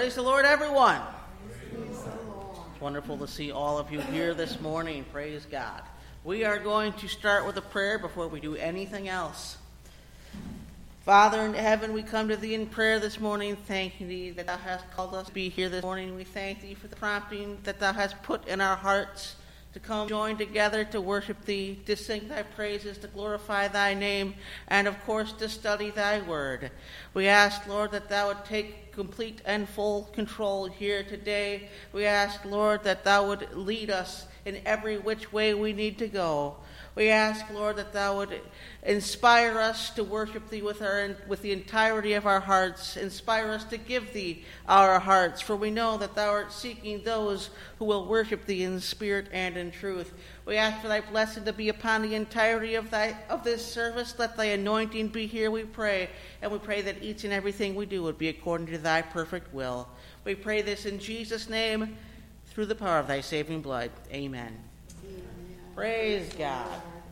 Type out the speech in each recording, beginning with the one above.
Praise the Lord, everyone. It's wonderful to see all of you here this morning. Praise God. We are going to start with a prayer before we do anything else. Father in heaven, we come to thee in prayer this morning, thanking thee that thou hast called us to be here this morning. We thank thee for the prompting that thou hast put in our hearts to come join together to worship thee, to sing thy praises, to glorify thy name, and of course to study thy word. We ask, Lord, that thou would take complete and full control here today. We ask, Lord, that thou would lead us in every which way we need to go. We ask, Lord, that thou would inspire us to worship thee with the entirety of our hearts. Inspire us to give thee our hearts, for we know that thou art seeking those who will worship thee in spirit and in truth. We ask for thy blessing to be upon the entirety of this service. Let thy anointing be here, we pray. And we pray that each and everything we do would be according to thy perfect will. We pray this in Jesus' name, through the power of thy saving blood. Amen. Praise God.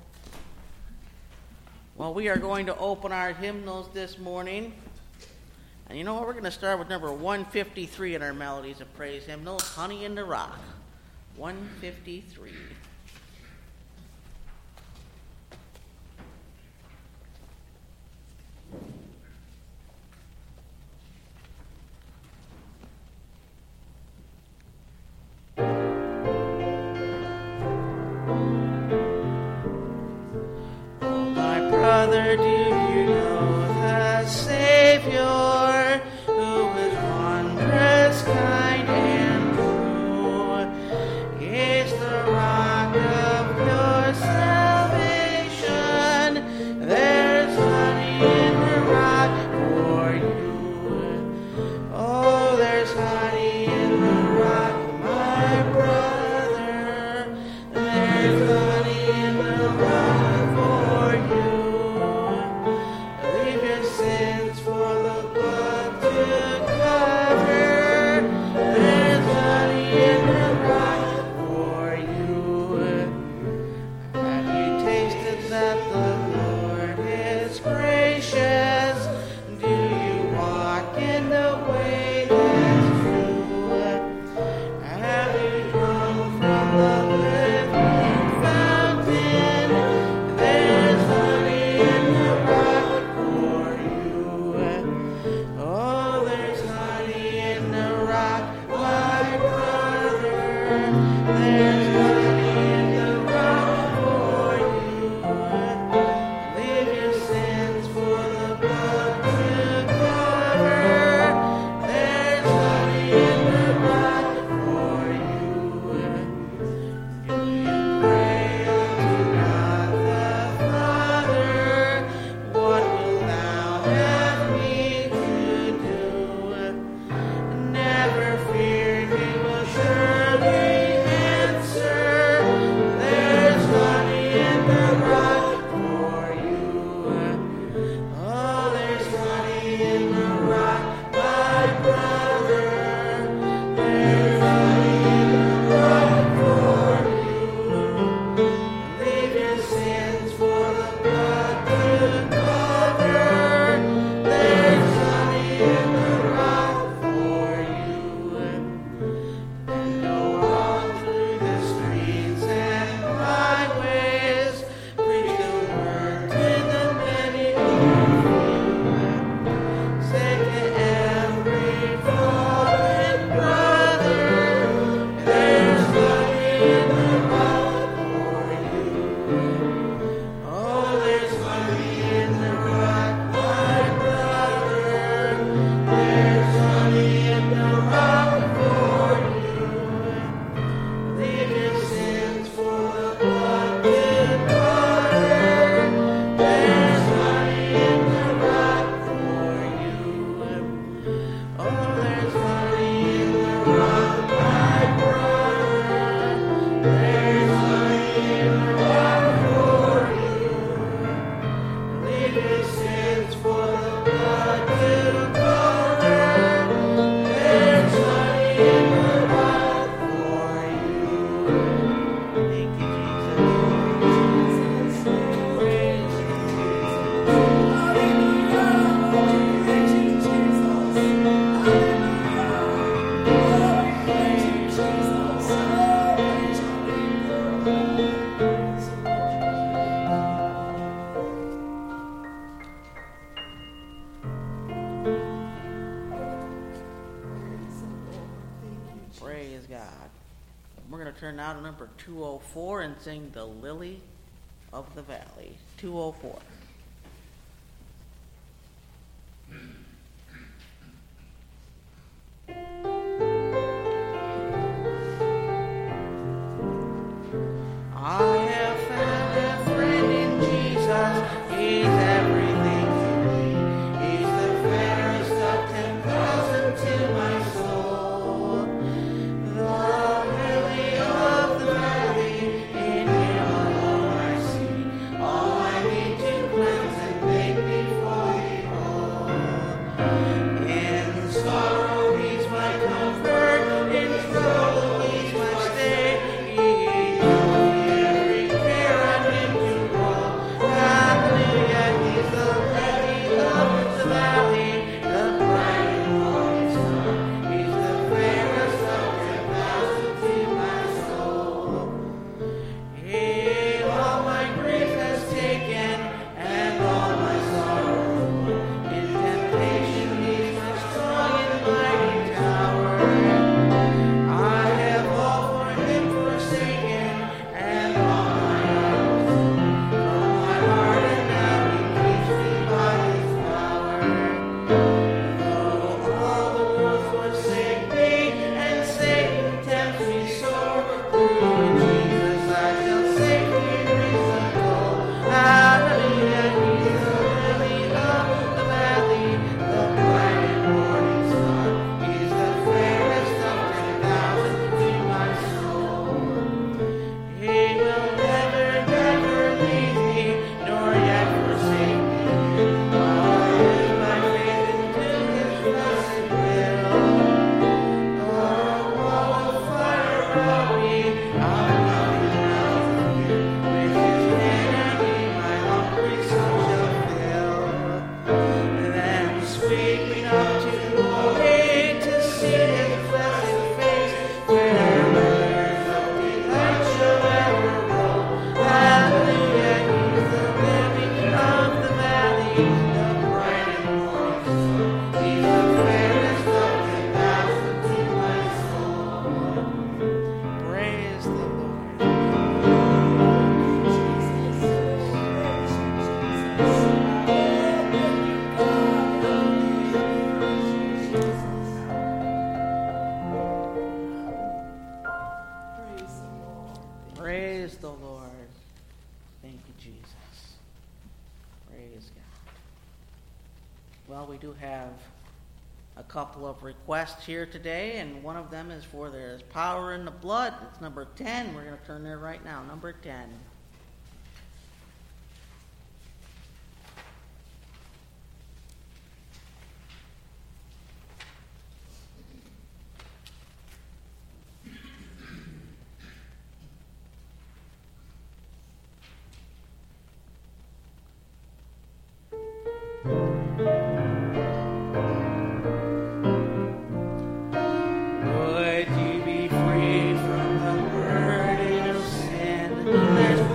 Well, we are going to open our hymnals this morning. And you know what? We're going to start with number 153 in our Melodies of Praise hymnals, Honey in the Rock. 153. Brother, do you know the Savior, who is wondrous, kind, and true? He is the rock Praise God. We're going to turn now to number 204 and sing The Lily of the Valley. 204. I have found a friend in Jesus. He's everything to me. He's the fairest of 10,000 to my soul. The lily of the valley, in him alone I see all I need to cleanse and make me fully whole. In sorrow he's my comfort, in trouble he's my stay. Praise the Lord. Thank you, Jesus. Praise God. Well, we do have a couple of requests here today, and one of them is for There's Power in the Blood. It's number 10. We're going to turn there right now. Number 10. Would you be free from the burden of sin? There's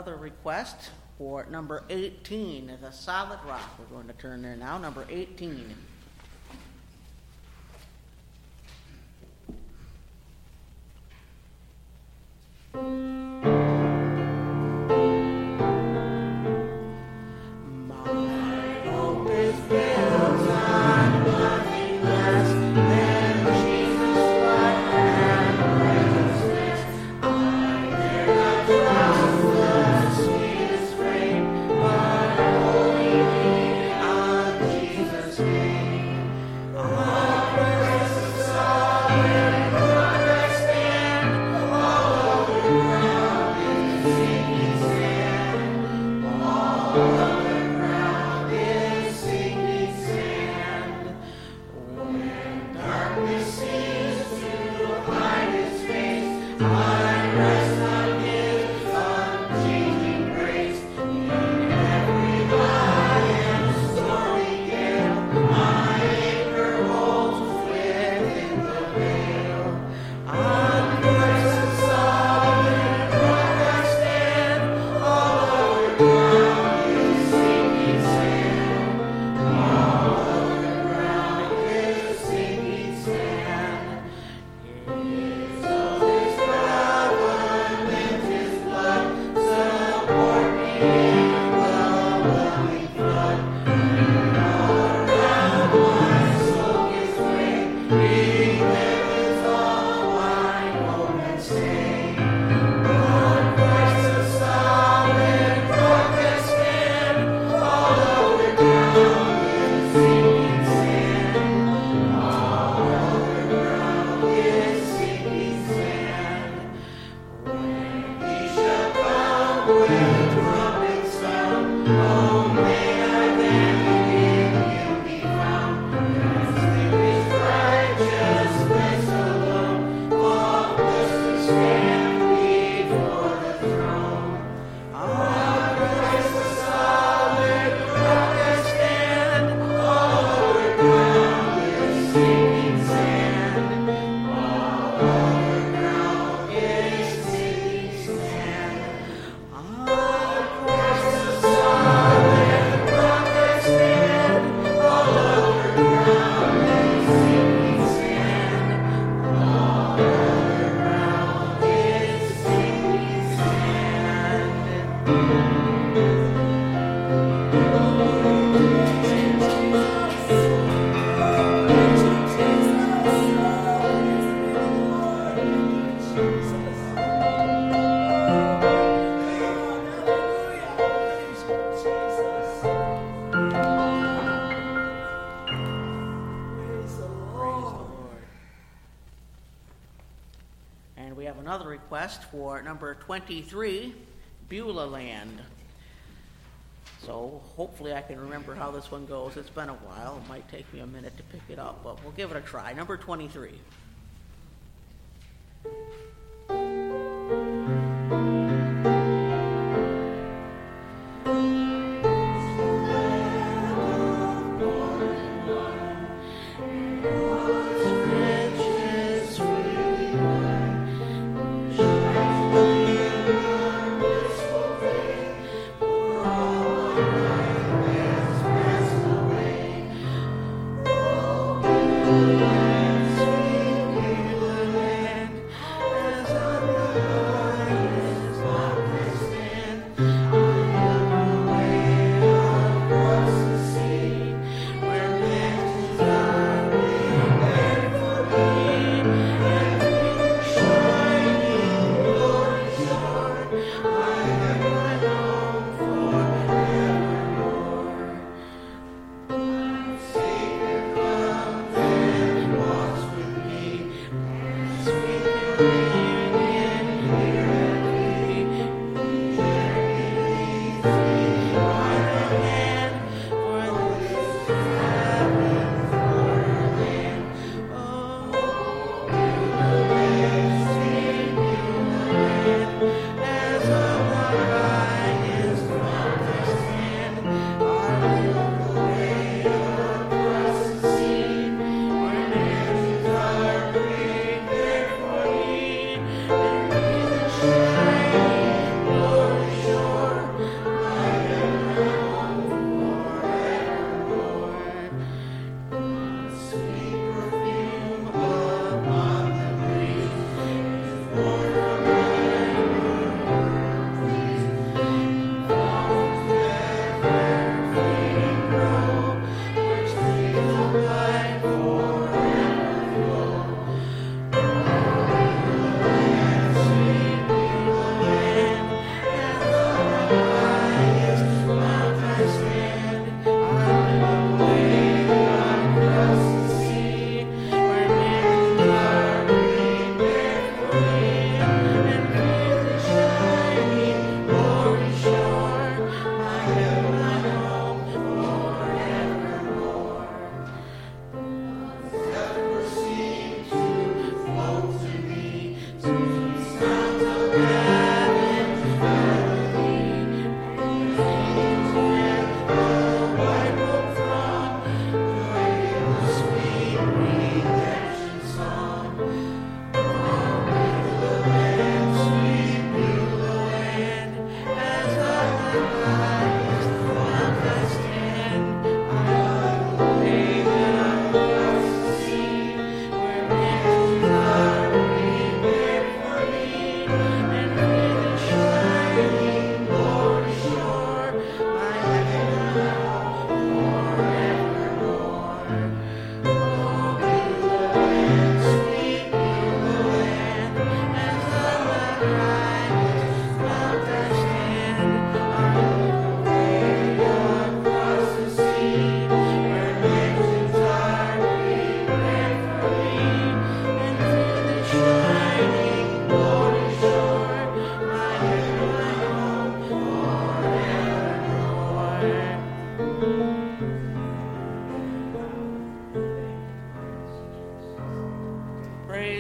another request for number 18 as a solid rock. We're going to turn there now. Number 18. For number 23, Beulah Land. So hopefully I can remember how this one goes. It's been a while. It might take me a minute to pick it up, but we'll give it a try. Number 23. As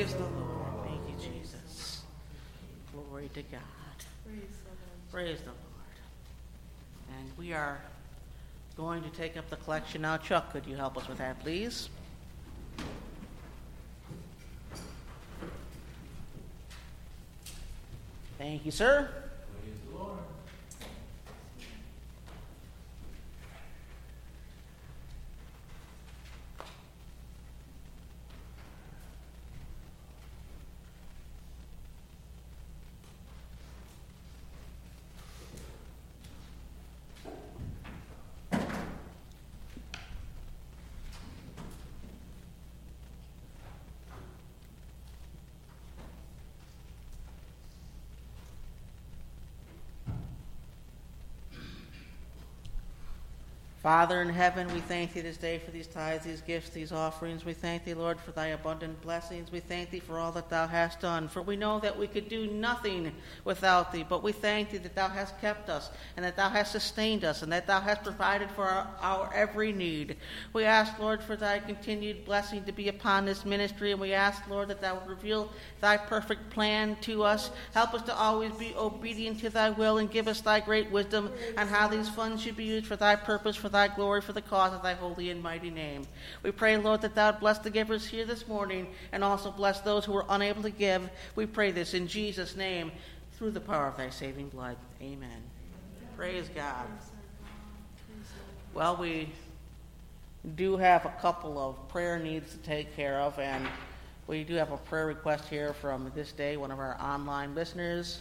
Praise the Lord. Thank you, Jesus. Glory to God. Praise the Lord. And we are going to take up the collection now. Chuck, could you help us with that, please? Thank you, sir. Praise the Lord. Father in heaven, we thank thee this day for these tithes, these gifts, these offerings. We thank thee, Lord, for thy abundant blessings. We thank thee for all that thou hast done. For we know that we could do nothing without thee, but we thank thee that thou hast kept us, and that thou hast sustained us, and that thou hast provided for our every need. We ask, Lord, for thy continued blessing to be upon this ministry, and we ask, Lord, that thou would reveal thy perfect plan to us. Help us to always be obedient to thy will, and give us thy great wisdom on how these funds should be used for thy purpose, for thy glory, for the cause of thy holy and mighty name. We pray, Lord, that thou would bless the givers here this morning, and also bless those who are unable to give. We pray this in Jesus' name, through the power of thy saving blood. Amen. Praise God. Well, we do have a couple of prayer needs to take care of, and we do have a prayer request here from this day, one of our online listeners.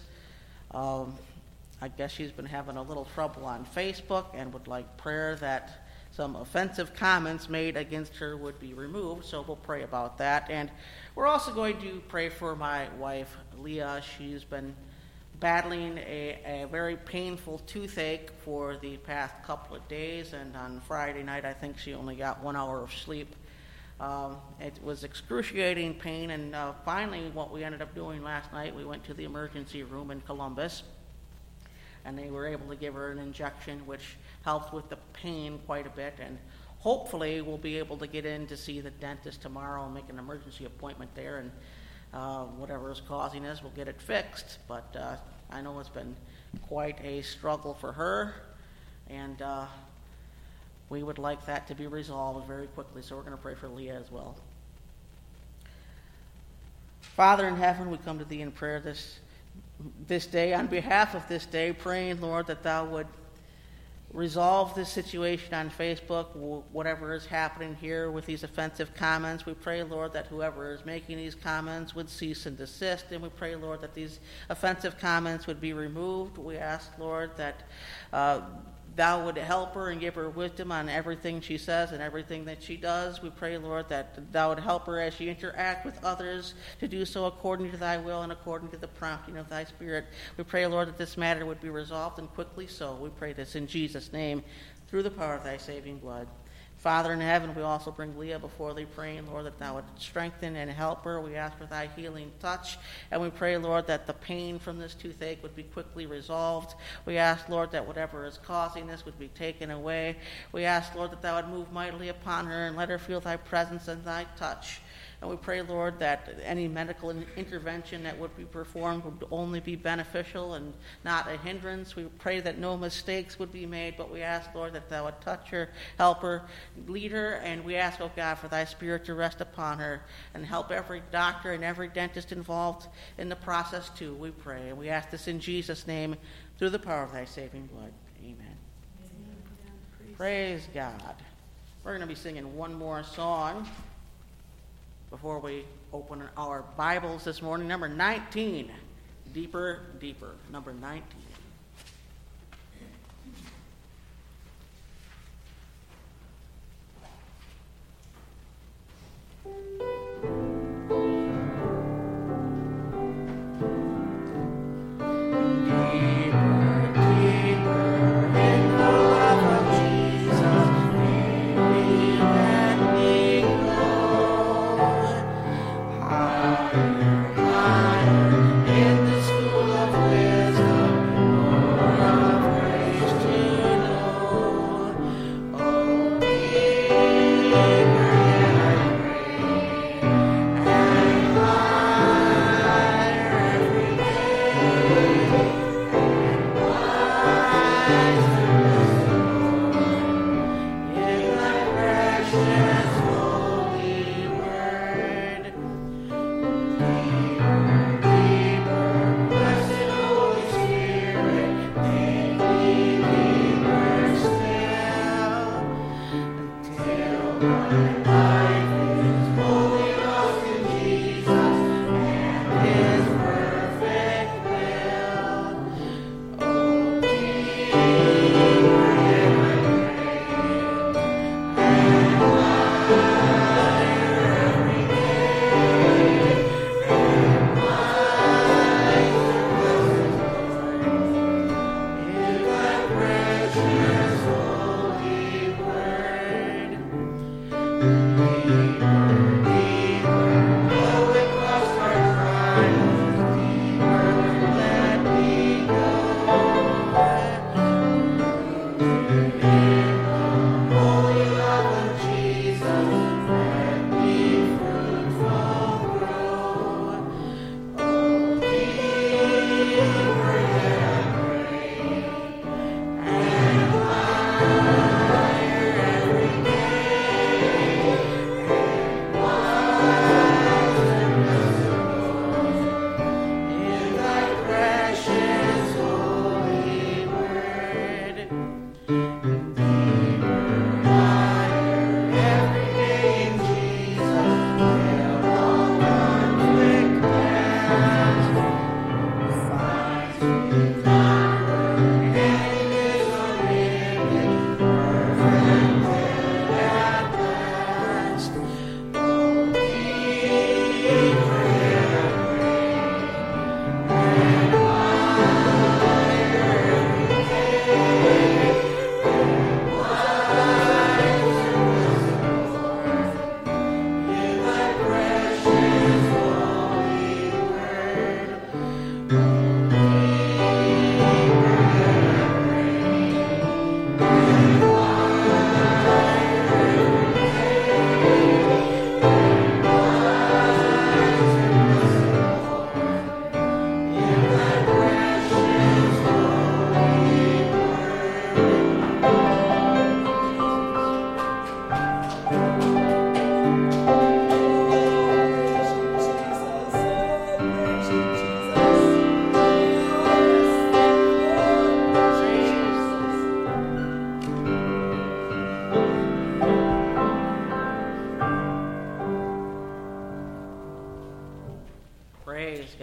I guess she's been having a little trouble on Facebook and would like prayer that some offensive comments made against her would be removed, so we'll pray about that. And we're also going to pray for my wife, Leah. She's been battling a very painful toothache for the past couple of days, and on Friday night I think she only got 1 hour of sleep. It was excruciating pain, and finally what we ended up doing last night, we went to the emergency room in Columbus, and they were able to give her an injection which helped with the pain quite a bit, and hopefully we'll be able to get in to see the dentist tomorrow and make an emergency appointment there, and whatever is causing this, we'll get it fixed. But I know it's been quite a struggle for her, and we would like that to be resolved very quickly, so we're going to pray for Leah as well. Father in heaven, we come to thee in prayer this day, on behalf of this day, praying, Lord, that thou would resolve this situation on Facebook, whatever is happening here with these offensive comments. We pray, Lord, that whoever is making these comments would cease and desist, and we pray, Lord, that these offensive comments would be removed. We ask, Lord, that thou would help her and give her wisdom on everything she says and everything that she does. We pray, Lord, that thou would help her as she interact with others to do so according to thy will and according to the prompting of thy Spirit. We pray, Lord, that this matter would be resolved, and quickly so. We pray this in Jesus' name, through the power of thy saving blood. Father in heaven, we also bring Leah before thee, praying, Lord, that thou would strengthen and help her. We ask for thy healing touch, and we pray, Lord, that the pain from this toothache would be quickly resolved. We ask, Lord, that whatever is causing this would be taken away. We ask, Lord, that thou would move mightily upon her and let her feel thy presence and thy touch. And we pray, Lord, that any medical intervention that would be performed would only be beneficial and not a hindrance. We pray that no mistakes would be made, but we ask, Lord, that thou would touch her, help her, lead her, and we ask, oh God, for thy Spirit to rest upon her and help every doctor and every dentist involved in the process too, we pray. And we ask this in Jesus' name, through the power of thy saving blood. Amen. Amen. Praise God. We're going to be singing one more song before we open our Bibles this morning. Number 19, Deeper, Deeper. Number 19. In the school of wisdom.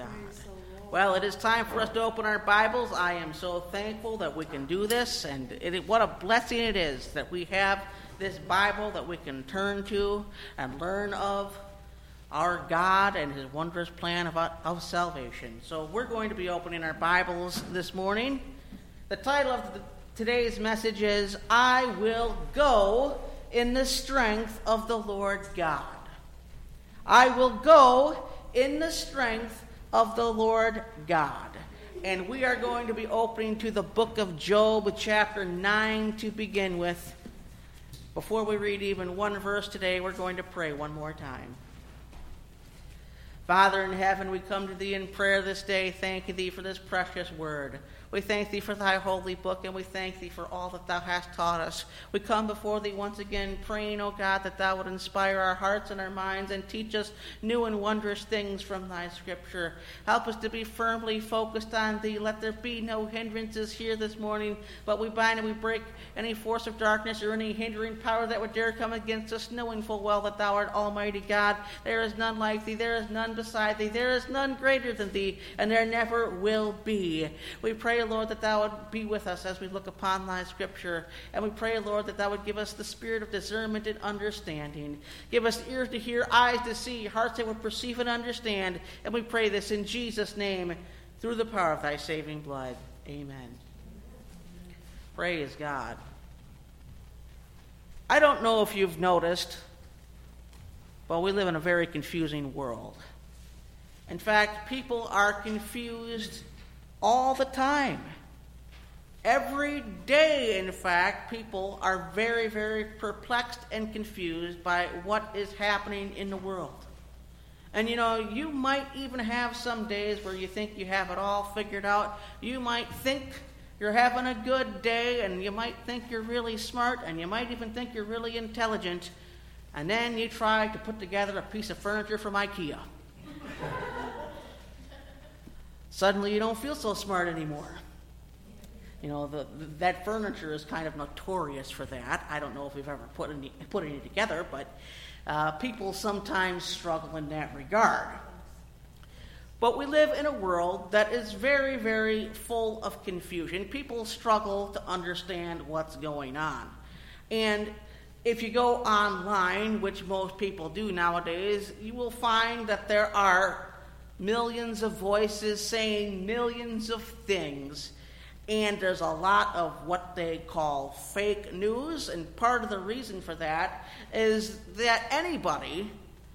God. Well, it is time for us to open our Bibles. I am so thankful that we can do this, and what a blessing it is that we have this Bible that we can turn to and learn of our God and his wondrous plan of salvation. So we're going to be opening our Bibles this morning. The title of today's message is, I Will Go in the Strength of the Lord God. I will go in the strength of the Lord God. And we are going to be opening to the book of Job, chapter 9 to begin with. Before we read even one verse today, we're going to pray one more time. Father in heaven, we come to thee in prayer this day, thanking thee for this precious word. We thank thee for thy holy book, and we thank thee for all that thou hast taught us. We come before thee once again, praying, O God, that thou would inspire our hearts and our minds and teach us new and wondrous things from thy scripture. Help us to be firmly focused on thee. Let there be no hindrances here this morning, but we bind and we break any force of darkness or any hindering power that would dare come against us, knowing full well that thou art Almighty God. There is none like thee, there is none beside thee, there is none greater than thee, and there never will be. We pray, Lord, that thou would be with us as we look upon thy scripture. And we pray, Lord, that thou would give us the spirit of discernment and understanding. Give us ears to hear, eyes to see, hearts that would perceive and understand. And we pray this in Jesus' name, through the power of thy saving blood. Amen. Praise God. I don't know if you've noticed, but we live in a very confusing world. In fact, people are confused all the time. Every day, in fact, people are very, very perplexed and confused by what is happening in the world. And you might even have some days where you think you have it all figured out. You might think you're having a good day, and you might think you're really smart, and you might even think you're really intelligent, and then you try to put together a piece of furniture from IKEA. Suddenly you don't feel so smart anymore. That furniture is kind of notorious for that. I don't know if we've ever put any together, but people sometimes struggle in that regard. But we live in a world that is very, very full of confusion. People struggle to understand what's going on. And if you go online, which most people do nowadays, you will find that there are millions of voices saying millions of things, and there's a lot of what they call fake news, and part of the reason for that is that anybody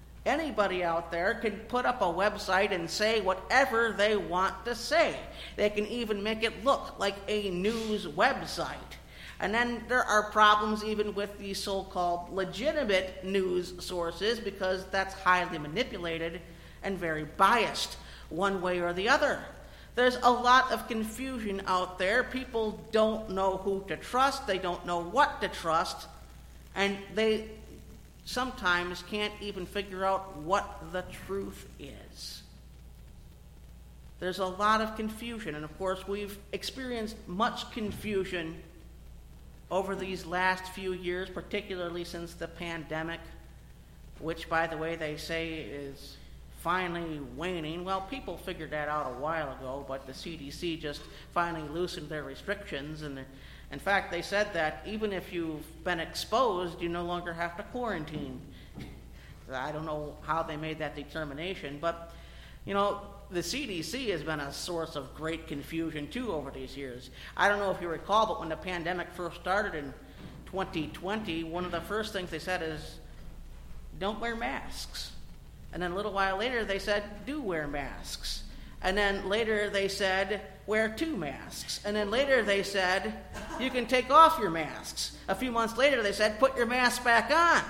out there can put up a website and say whatever they want to say. They can even make it look like a news website. And then there are problems even with the so-called legitimate news sources, because that's highly manipulated and very biased one way or the other. There's a lot of confusion out there. People don't know who to trust. They don't know what to trust. And they sometimes can't even figure out what the truth is. There's a lot of confusion. And of course, we've experienced much confusion over these last few years, particularly since the pandemic, which, by the way, they say is finally waning. Well, people figured that out a while ago, but the CDC just finally loosened their restrictions. And in fact, they said that even if you've been exposed, you no longer have to quarantine. I don't know how they made that determination, but the CDC has been a source of great confusion too over these years. I don't know if you recall, but when the pandemic first started in 2020, one of the first things they said is, don't wear masks. And then a little while later, they said, do wear masks. And then later they said, wear 2 masks. And then later they said, you can take off your masks. A few months later, they said, put your mask back on.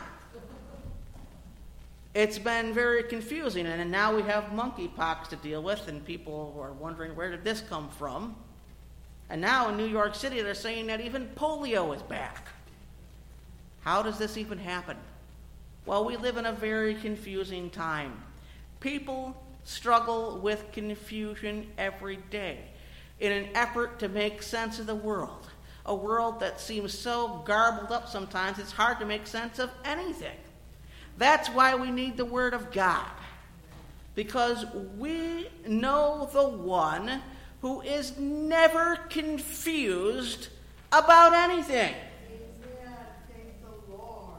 It's been very confusing. And then now we have monkeypox to deal with, and people are wondering, where did this come from? And now in New York City, they're saying that even polio is back. How does this even happen? Well, we live in a very confusing time. People struggle with confusion every day in an effort to make sense of the world. A world that seems so garbled up sometimes, it's hard to make sense of anything. That's why we need the Word of God. because we know the one who is never confused about anything. Thank the Lord.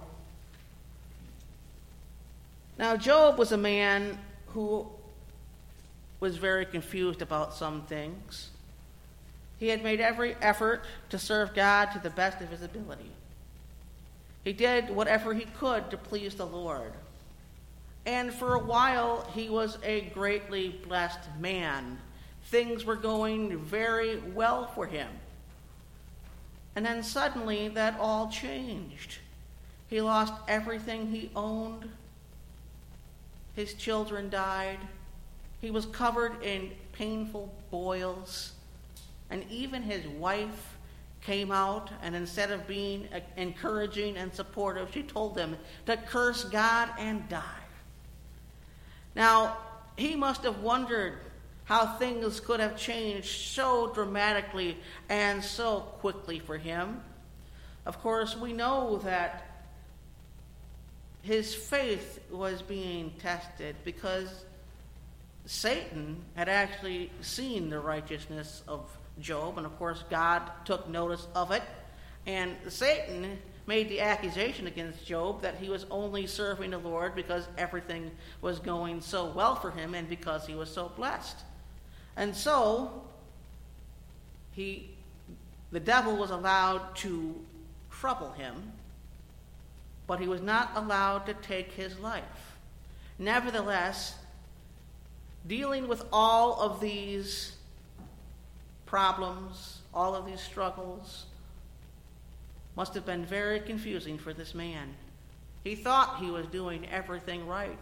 Now, Job was a man who was very confused about some things. He had made every effort to serve God to the best of his ability. He did whatever he could to please the Lord. And for a while, he was a greatly blessed man. Things were going very well for him. And then suddenly, that all changed. He lost everything he owned. His children died. He was covered in painful boils. And even his wife came out, and instead of being encouraging and supportive, she told him to curse God and die. Now, he must have wondered how things could have changed so dramatically and so quickly for him. Of course, we know that his faith was being tested because Satan had actually seen the righteousness of Job, and of course God took notice of it, and Satan made the accusation against Job that he was only serving the Lord because everything was going so well for him and because he was so blessed. And so the devil was allowed to trouble him, but he was not allowed to take his life. Nevertheless, dealing with all of these problems, all of these struggles, must have been very confusing for this man. He thought he was doing everything right.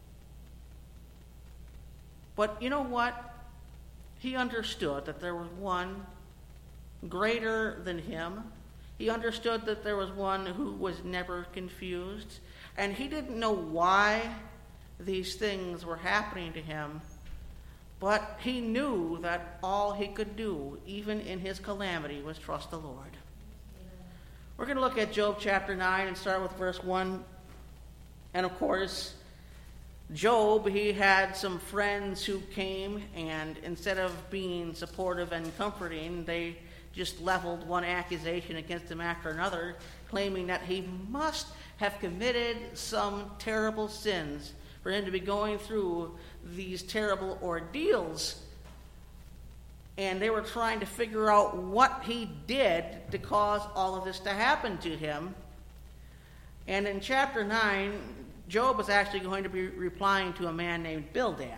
But you know what? He understood that there was one greater than him. He understood that there was one who was never confused. And he didn't know why these things were happening to him. But he knew that all he could do, even in his calamity, was trust the Lord. We're going to look at Job chapter 9 and start with verse 1. And of course, Job, he had some friends who came, and instead of being supportive and comforting, they just leveled one accusation against him after another, claiming that he must have committed some terrible sins for him to be going through these terrible ordeals. And they were trying to figure out what he did to cause all of this to happen to him. And in chapter 9, Job is actually going to be replying to a man named Bildad.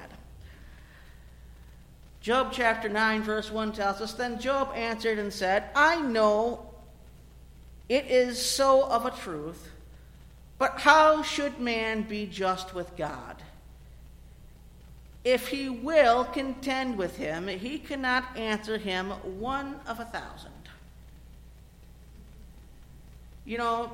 Job chapter 9, verse 1 tells us, "Then Job answered and said, I know it is so of a truth, but how should man be just with God? If he will contend with him, he cannot answer him 1 of 1,000. You know,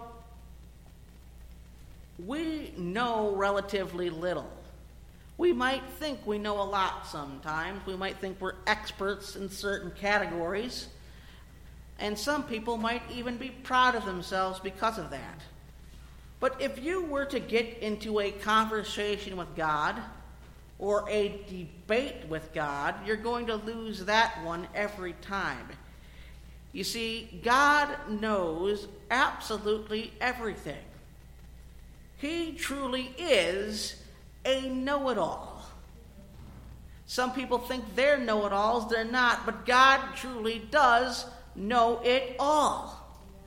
we know relatively little. We might think we know a lot sometimes. We might think we're experts in certain categories. And some people might even be proud of themselves because of that. But if you were to get into a conversation with God or a debate with God, you're going to lose that one every time. You see, God knows absolutely everything. He truly is a know-it-all. Some people think they're know-it-alls. They're not, but God truly does know it all.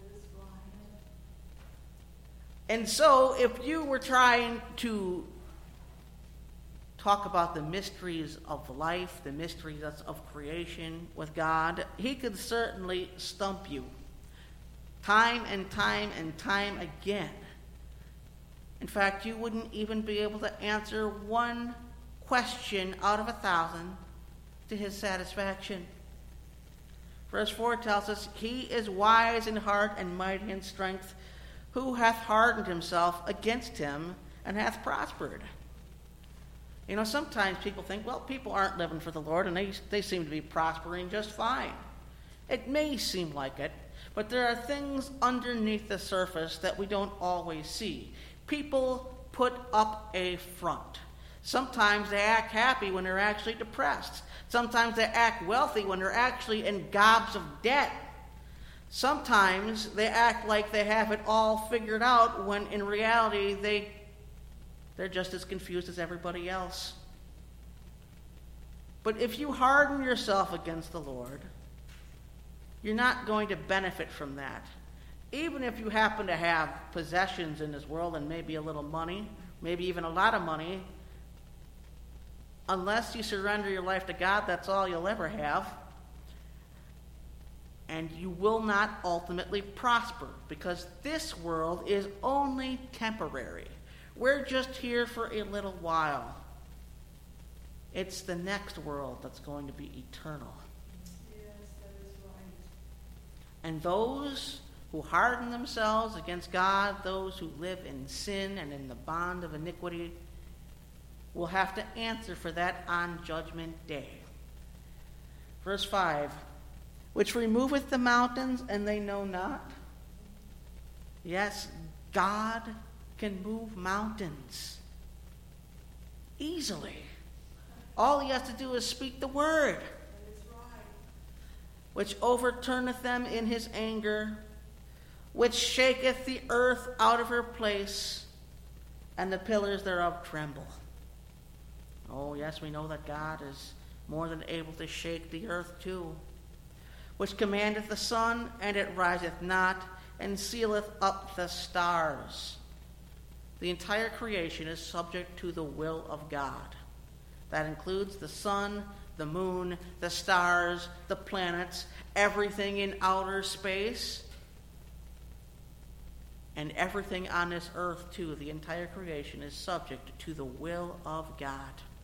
And so, if you were trying to talk about the mysteries of life, the mysteries of creation with God, he could certainly stump you time and time and time again. In fact, you wouldn't even be able to answer one question out of 1,000 to his satisfaction. Verse 4 tells us, he is wise in heart and mighty in strength, who hath hardened himself against him and hath prospered. You know, sometimes people think, well, people aren't living for the Lord, and they seem to be prospering just fine. It may seem like it, but there are things underneath the surface that we don't always see. People put up a front. Sometimes they act happy when they're actually depressed. Sometimes they act wealthy when they're actually in gobs of debt. Sometimes they act like they have it all figured out when in reality they're just as confused as everybody else. But if you harden yourself against the Lord, you're not going to benefit from that. Even if you happen to have possessions in this world and maybe a little money, maybe even a lot of money, unless you surrender your life to God, that's all you'll ever have. And you will not ultimately prosper, because this world is only temporary. We're just here for a little while. It's the next world that's going to be eternal. Yes, that is right. And those who harden themselves against God, those who live in sin and in the bond of iniquity, will have to answer for that on Judgment Day. Verse 5, which removeth the mountains, and they know not. Yes, God can move mountains easily. All he has to do is speak the word, That is right. which overturneth them in his anger, which shaketh the earth out of her place, and the pillars thereof tremble. Oh, yes, we know that God is more than able to shake the earth too, which commandeth the sun, and it riseth not, and sealeth up the stars. The entire creation is subject to the will of God. That includes the sun, the moon, the stars, the planets, everything in outer space, and everything on this earth too. The entire creation is subject to the will of God.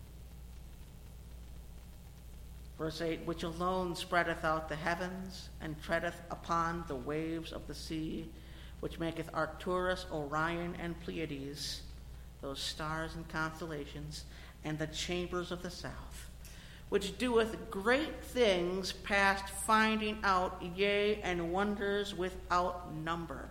Verse 8, which alone spreadeth out the heavens, and treadeth upon the waves of the sea, which maketh Arcturus, Orion, and Pleiades, those stars and constellations, and the chambers of the south, which doeth great things past finding out, yea, and wonders without number.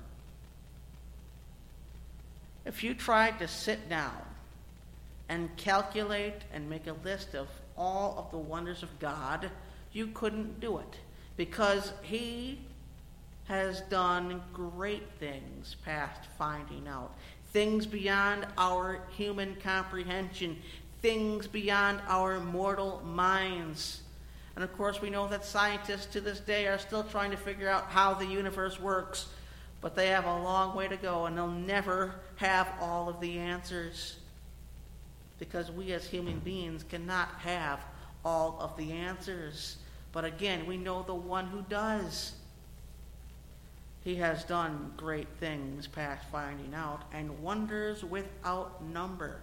If you tried to sit down and calculate and make a list of all of the wonders of God, you couldn't do it, because he has done great things past finding out, things beyond our human comprehension, things beyond our mortal minds. And of course, we know that scientists to this day are still trying to figure out how the universe works, but they have a long way to go, and they'll never have all of the answers, because we as human beings cannot have all of the answers. But again, we know the one who does. He has done great things past finding out, and wonders without number.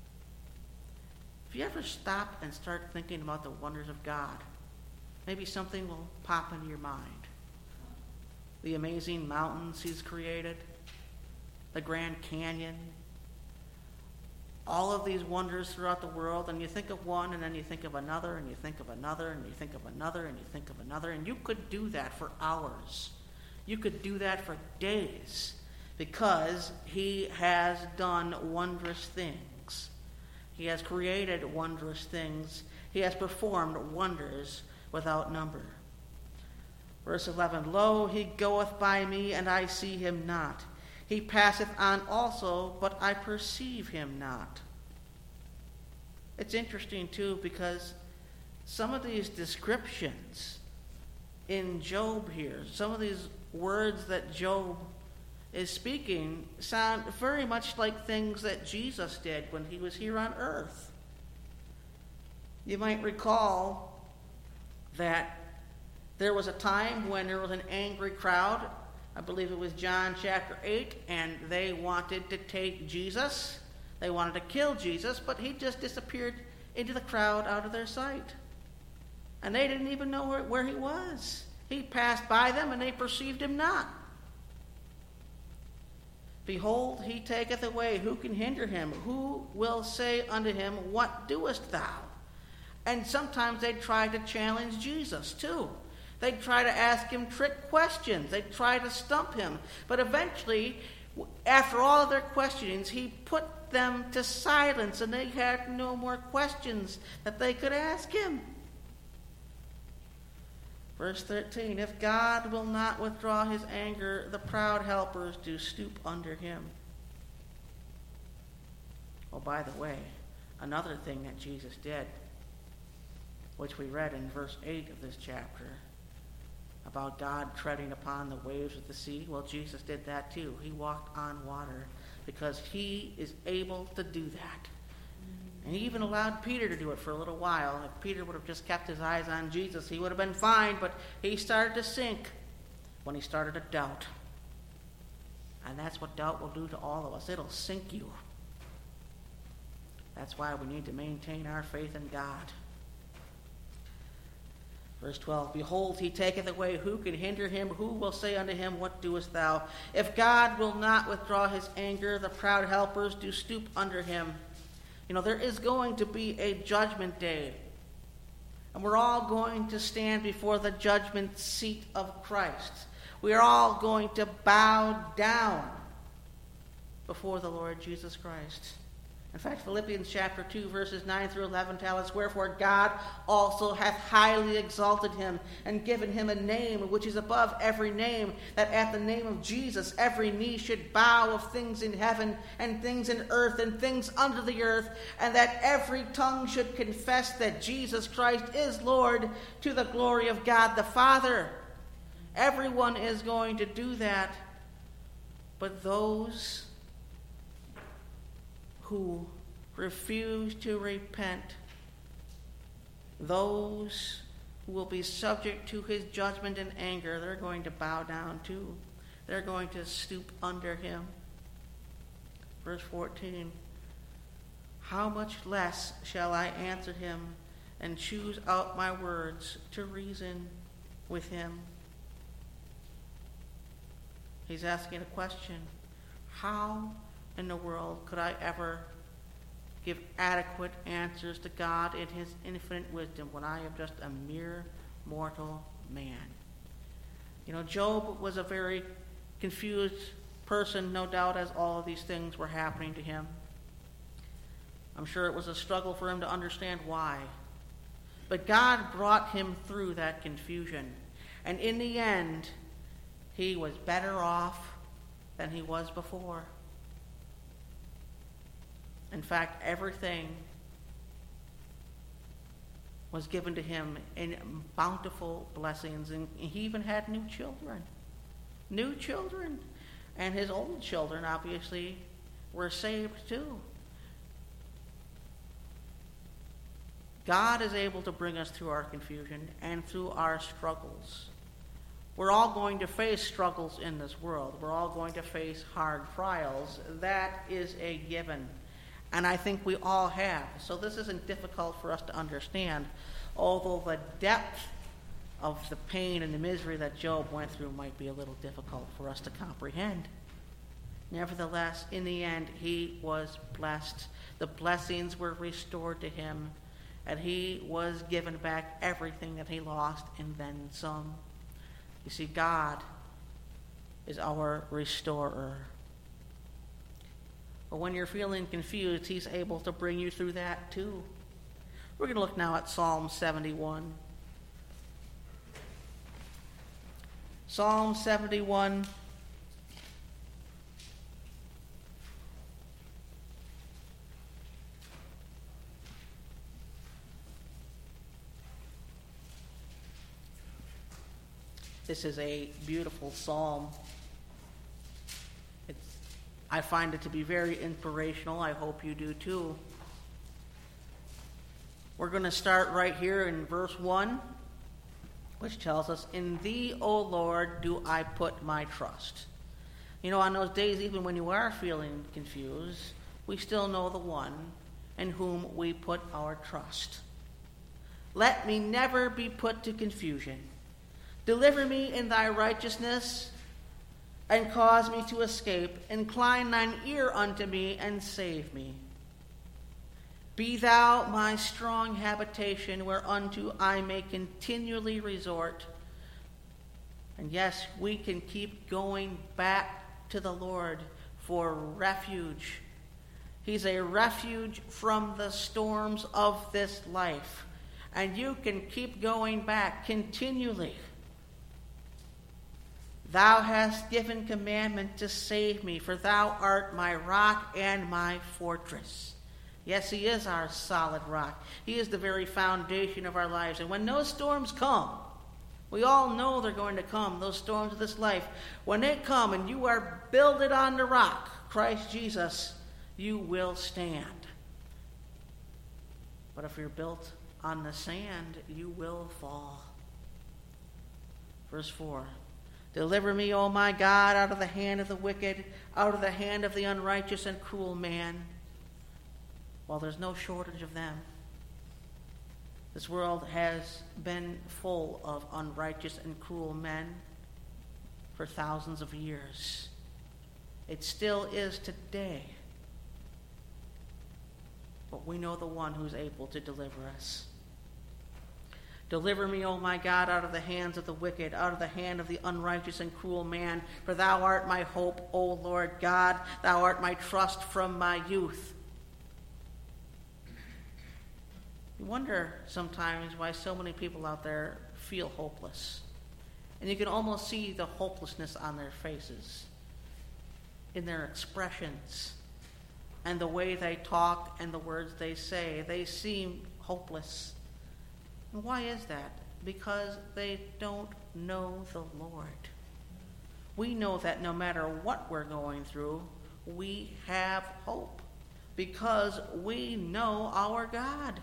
If you ever stop and start thinking about the wonders of God, maybe something will pop into your mind. The amazing mountains he's created, the Grand Canyon, all of these wonders throughout the world, and you think of one, and then you think of another, and you think of another, and you think of another, and you think of another, and you could do that for hours. You could do that for days, because he has done wondrous things. He has created wondrous things. He has performed wonders without number. Verse 11, lo, he goeth by me, and I see him not. He passeth on also, but I perceive him not. It's interesting, too, because some of these descriptions in Job here, some of these words that Job is speaking, sound very much like things that Jesus did when he was here on earth. You might recall that there was a time when there was an angry crowd. I believe it was John chapter 8, and they wanted to take Jesus. They wanted to kill Jesus, but he just disappeared into the crowd out of their sight. And they didn't even know where he was. He passed by them, and they perceived him not. Behold, he taketh away. Who can hinder him? Who will say unto him, what doest thou? And sometimes they try to challenge Jesus, too. They'd try to ask him trick questions. They'd try to stump him. But eventually, after all of their questionings, he put put them to silence, and they had no more questions that they could ask him. Verse 13, if God will not withdraw his anger, the proud helpers do stoop under him. Oh, by the way, another thing that Jesus did, which we read in verse 8 of this chapter, about God treading upon the waves of the sea. Well, Jesus did that too. He walked on water because he is able to do that. And he even allowed Peter to do it for a little while. If Peter would have just kept his eyes on Jesus, he would have been fine, but he started to sink when he started to doubt. And that's what doubt will do to all of us. It'll sink you. That's why we need to maintain our faith in God. Verse 12, behold, he taketh away, who can hinder him? Who will say unto him, what doest thou? If God will not withdraw his anger, the proud helpers do stoop under him. You know, there is going to be a judgment day. And we're all going to stand before the judgment seat of Christ. We are all going to bow down before the Lord Jesus Christ. In fact, Philippians chapter 2, verses 9 through 11 tell us, wherefore God also hath highly exalted him, and given him a name which is above every name, that at the name of Jesus every knee should bow, of things in heaven, and things in earth, and things under the earth, and that every tongue should confess that Jesus Christ is Lord, to the glory of God the Father. Everyone is going to do that, but those who refuse to repent, those who will be subject to his judgment and anger, they're going to bow down too. They're going to stoop under him. Verse 14, how much less shall I answer him, and choose out my words to reason with him? He's asking a question. How in the world could I ever give adequate answers to God in his infinite wisdom when I am just a mere mortal man? You know, Job was a very confused person, no doubt, as all of these things were happening to him. I'm sure it was a struggle for him to understand why. But God brought him through that confusion. And in the end, he was better off than he was before. In fact, everything was given to him in bountiful blessings. And he even had new children. New children. And his old children, obviously, were saved too. God is able to bring us through our confusion and through our struggles. We're all going to face struggles in this world. We're all going to face hard trials. That is a given. And I think we all have. So this isn't difficult for us to understand, although the depth of the pain and the misery that Job went through might be a little difficult for us to comprehend. Nevertheless, in the end, he was blessed. The blessings were restored to him, and he was given back everything that he lost and then some. You see, God is our restorer. But when you're feeling confused, he's able to bring you through that too. We're going to look now at Psalm 71. Psalm 71. This is a beautiful psalm. I find it to be very inspirational. I hope you do too. We're going to start right here in verse 1, which tells us, in thee, O Lord, do I put my trust. You know, on those days, even when you are feeling confused, we still know the one in whom we put our trust. Let me never be put to confusion. Deliver me in thy righteousness, and cause me to escape. Incline thine ear unto me, and save me. Be thou my strong habitation, whereunto I may continually resort. And yes, we can keep going back to the Lord for refuge He's a refuge from the storms of this life. And you can keep going back continually. Thou hast given commandment to save me, for thou art my rock and my fortress. Yes, he is our solid rock. He is the very foundation of our lives. And when those storms come, we all know they're going to come, those storms of this life. When they come and you are builded on the rock, Christ Jesus, you will stand. But if you're built on the sand, you will fall. Verse 4. Deliver me, O my God, out of the hand of the wicked, out of the hand of the unrighteous and cruel man. Well, there's no shortage of them. This world has been full of unrighteous and cruel men for thousands of years. It still is today. But we know the one who's able to deliver us. Deliver me, O my God, out of the hands of the wicked, out of the hand of the unrighteous and cruel man. For thou art my hope, O Lord God. Thou art my trust from my youth. You wonder sometimes why so many people out there feel hopeless. And you can almost see the hopelessness on their faces, in their expressions, and the way they talk and the words they say. They seem hopeless. And why is that? Because they don't know the Lord. We know that no matter what we're going through, we have hope because we know our God.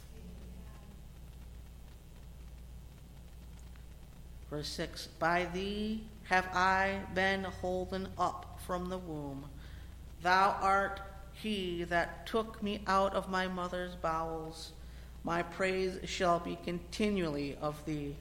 Verse 6, by thee have I been holden up from the womb. Thou art he that took me out of my mother's bowels. My praise shall be continually of thee.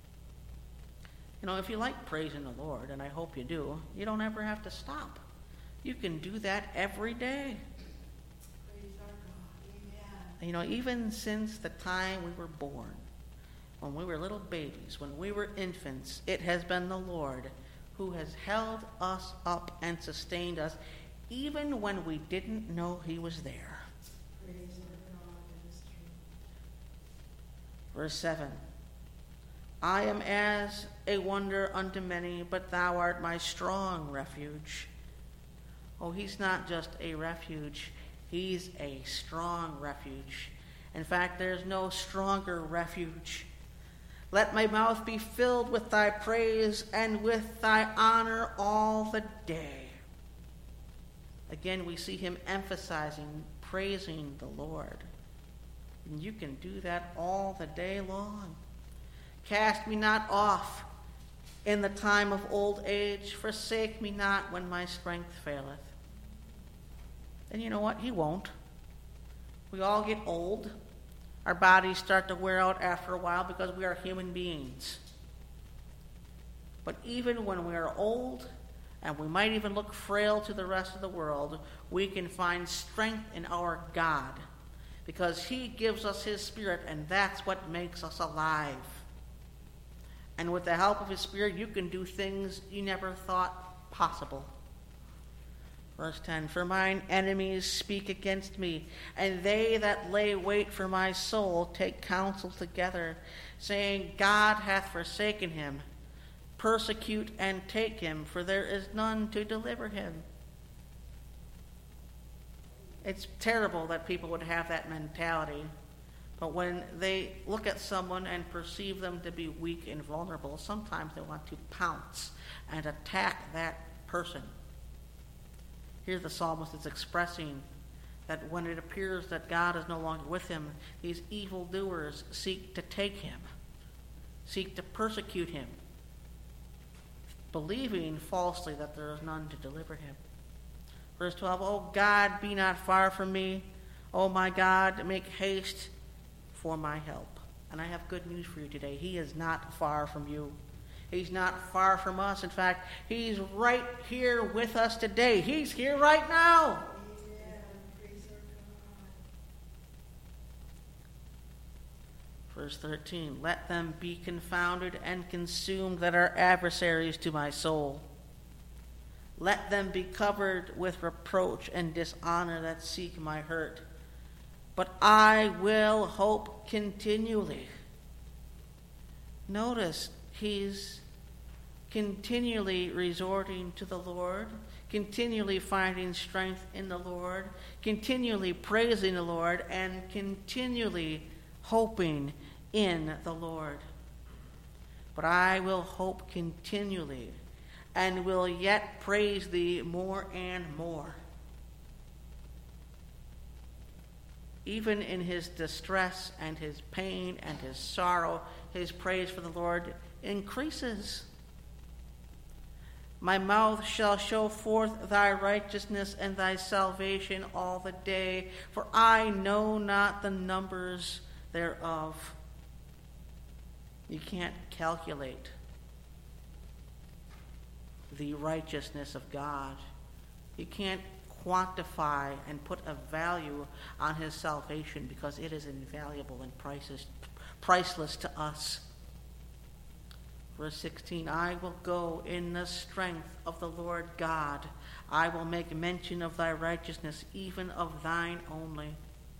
You know, if you like praising the Lord, and I hope you do, you don't ever have to stop. You can do that every day. Praise our God. Amen. You know, even since the time we were born, when we were little babies, when we were infants, it has been the Lord who has held us up and sustained us, even when we didn't know he was there. Praise our God. It is true. Verse 7, I am as a wonder unto many, but thou art my strong refuge. Oh, he's not just a refuge, he's a strong refuge. In fact, there's no stronger refuge. Let my mouth be filled with thy praise and with thy honor all the day. Again, we see him emphasizing, praising the Lord. And you can do that all the day long. Cast me not off in the time of old age. Forsake me not when my strength faileth. And you know what? He won't. We all get old. Our bodies start to wear out after a while because we are human beings. But even when we are old, and we might even look frail to the rest of the world, we can find strength in our God because he gives us his Spirit, and that's what makes us alive. And with the help of his Spirit, you can do things you never thought possible. Verse 10, for mine enemies speak against me, and they that lay wait for my soul take counsel together, saying, God hath forsaken him. Persecute and take him, for there is none to deliver him. It's terrible that people would have that mentality. But when they look at someone and perceive them to be weak and vulnerable, sometimes they want to pounce and attack that person. Here the psalmist is expressing that when it appears that God is no longer with him, these evildoers seek to take him, seek to persecute him, believing falsely that there is none to deliver him. Verse 12, O God, be not far from me. O my God, make haste for my help. And I have good news for you today. He is not far from you. He's not far from us. In fact, he's right here with us today. He's here right now. Amen. Praise our God. Verse 13, let them be confounded and consumed that are adversaries to my soul. Let them be covered with reproach and dishonor that seek my hurt. But I will hope continually. Notice he's continually resorting to the Lord, continually finding strength in the Lord, continually praising the Lord, and continually hoping in the Lord. But I will hope continually, and will yet praise thee more and more. Even in his distress and his pain and his sorrow, his praise for the Lord increases. My mouth shall show forth thy righteousness and thy salvation all the day, for I know not the numbers thereof. You can't calculate the righteousness of God. You can't quantify and put a value on his salvation because it is invaluable and priceless to us. Verse 16, I will go in the strength of the Lord God. I will make mention of thy righteousness, even of thine only.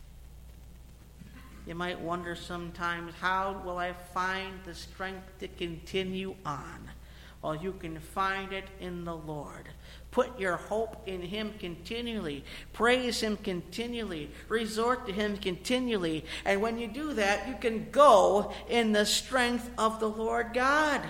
You might wonder sometimes, how will I find the strength to continue on? Well, you can find it in the Lord. Put your hope in him continually. Praise him continually. Resort to him continually. And when you do that, you can go in the strength of the Lord God.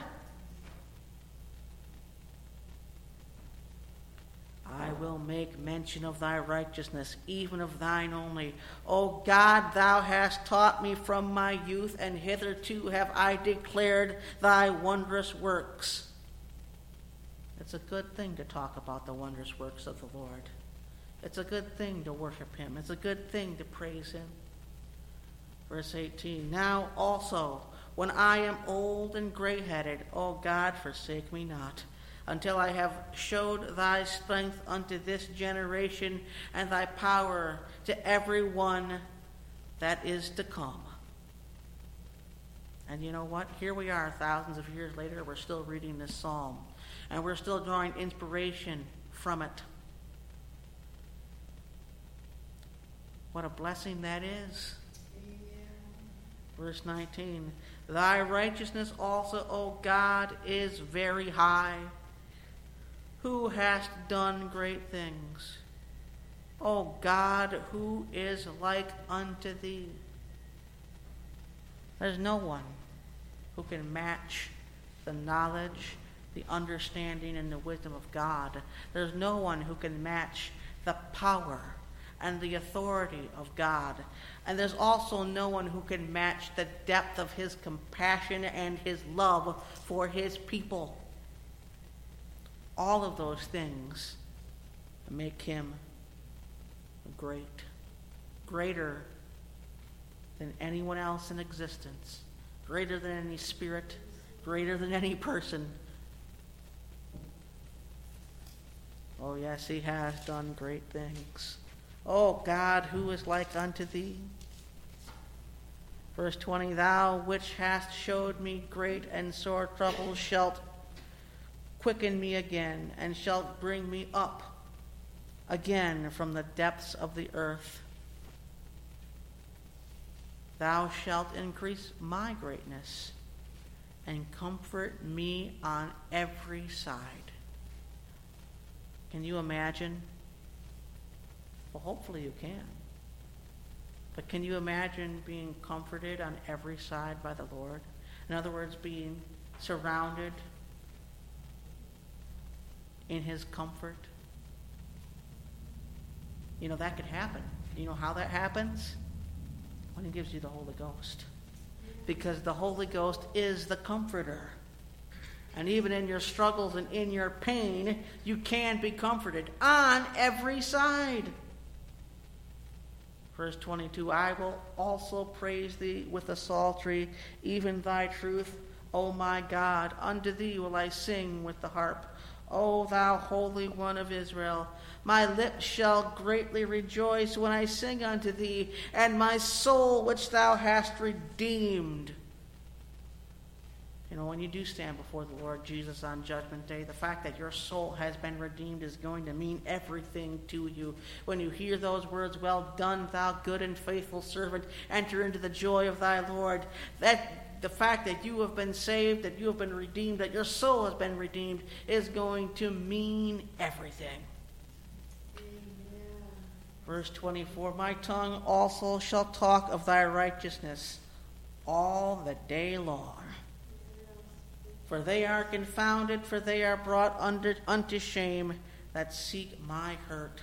I will make mention of thy righteousness, even of thine only. O God, thou hast taught me from my youth, and hitherto have I declared thy wondrous works. It's a good thing to talk about the wondrous works of the Lord. It's a good thing to worship him. It's a good thing to praise him. Verse 18, now also, when I am old and gray-headed, O God, forsake me not, until I have showed thy strength unto this generation, and thy power to every one that is to come. And you know what? Here we are, thousands of years later, we're still reading this psalm. And we're still drawing inspiration from it. What a blessing that is. Verse 19, thy righteousness also, O God, is very high. Who hast done great things? O God, who is like unto thee? There's no one who can match the knowledge, the understanding, and the wisdom of God. There's no one who can match the power and the authority of God. And there's also no one who can match the depth of his compassion and his love for his people. All of those things make him great, greater than anyone else in existence, greater than any spirit, greater than any person. Oh, yes, he has done great things. Oh, God, who is like unto thee? Verse 20, thou which hast showed me great and sore trouble shalt quicken me again, and shalt bring me up again from the depths of the earth. Thou shalt increase my greatness and comfort me on every side. Can you imagine? Well, hopefully you can. But can you imagine being comforted on every side by the Lord? In other words, being surrounded in his comfort? You know, that could happen. You know how that happens? When he gives you the Holy Ghost. Because the Holy Ghost is the comforter. And even in your struggles and in your pain, you can be comforted on every side. Verse 22, I will also praise thee with a psaltery, even thy truth, O my God. Unto thee will I sing with the harp. O thou Holy One of Israel, my lips shall greatly rejoice when I sing unto thee, and my soul which thou hast redeemed You know, when you do stand before the Lord Jesus on Judgment Day, the fact that your soul has been redeemed is going to mean everything to you. When you hear those words, "Well done, thou good and faithful servant, enter into the joy of thy Lord," that the fact that you have been saved, that you have been redeemed, that your soul has been redeemed is going to mean everything. Amen. Verse 24, "My tongue also shall talk of thy righteousness all the day long. For they are confounded, for they are brought unto shame that seek my hurt."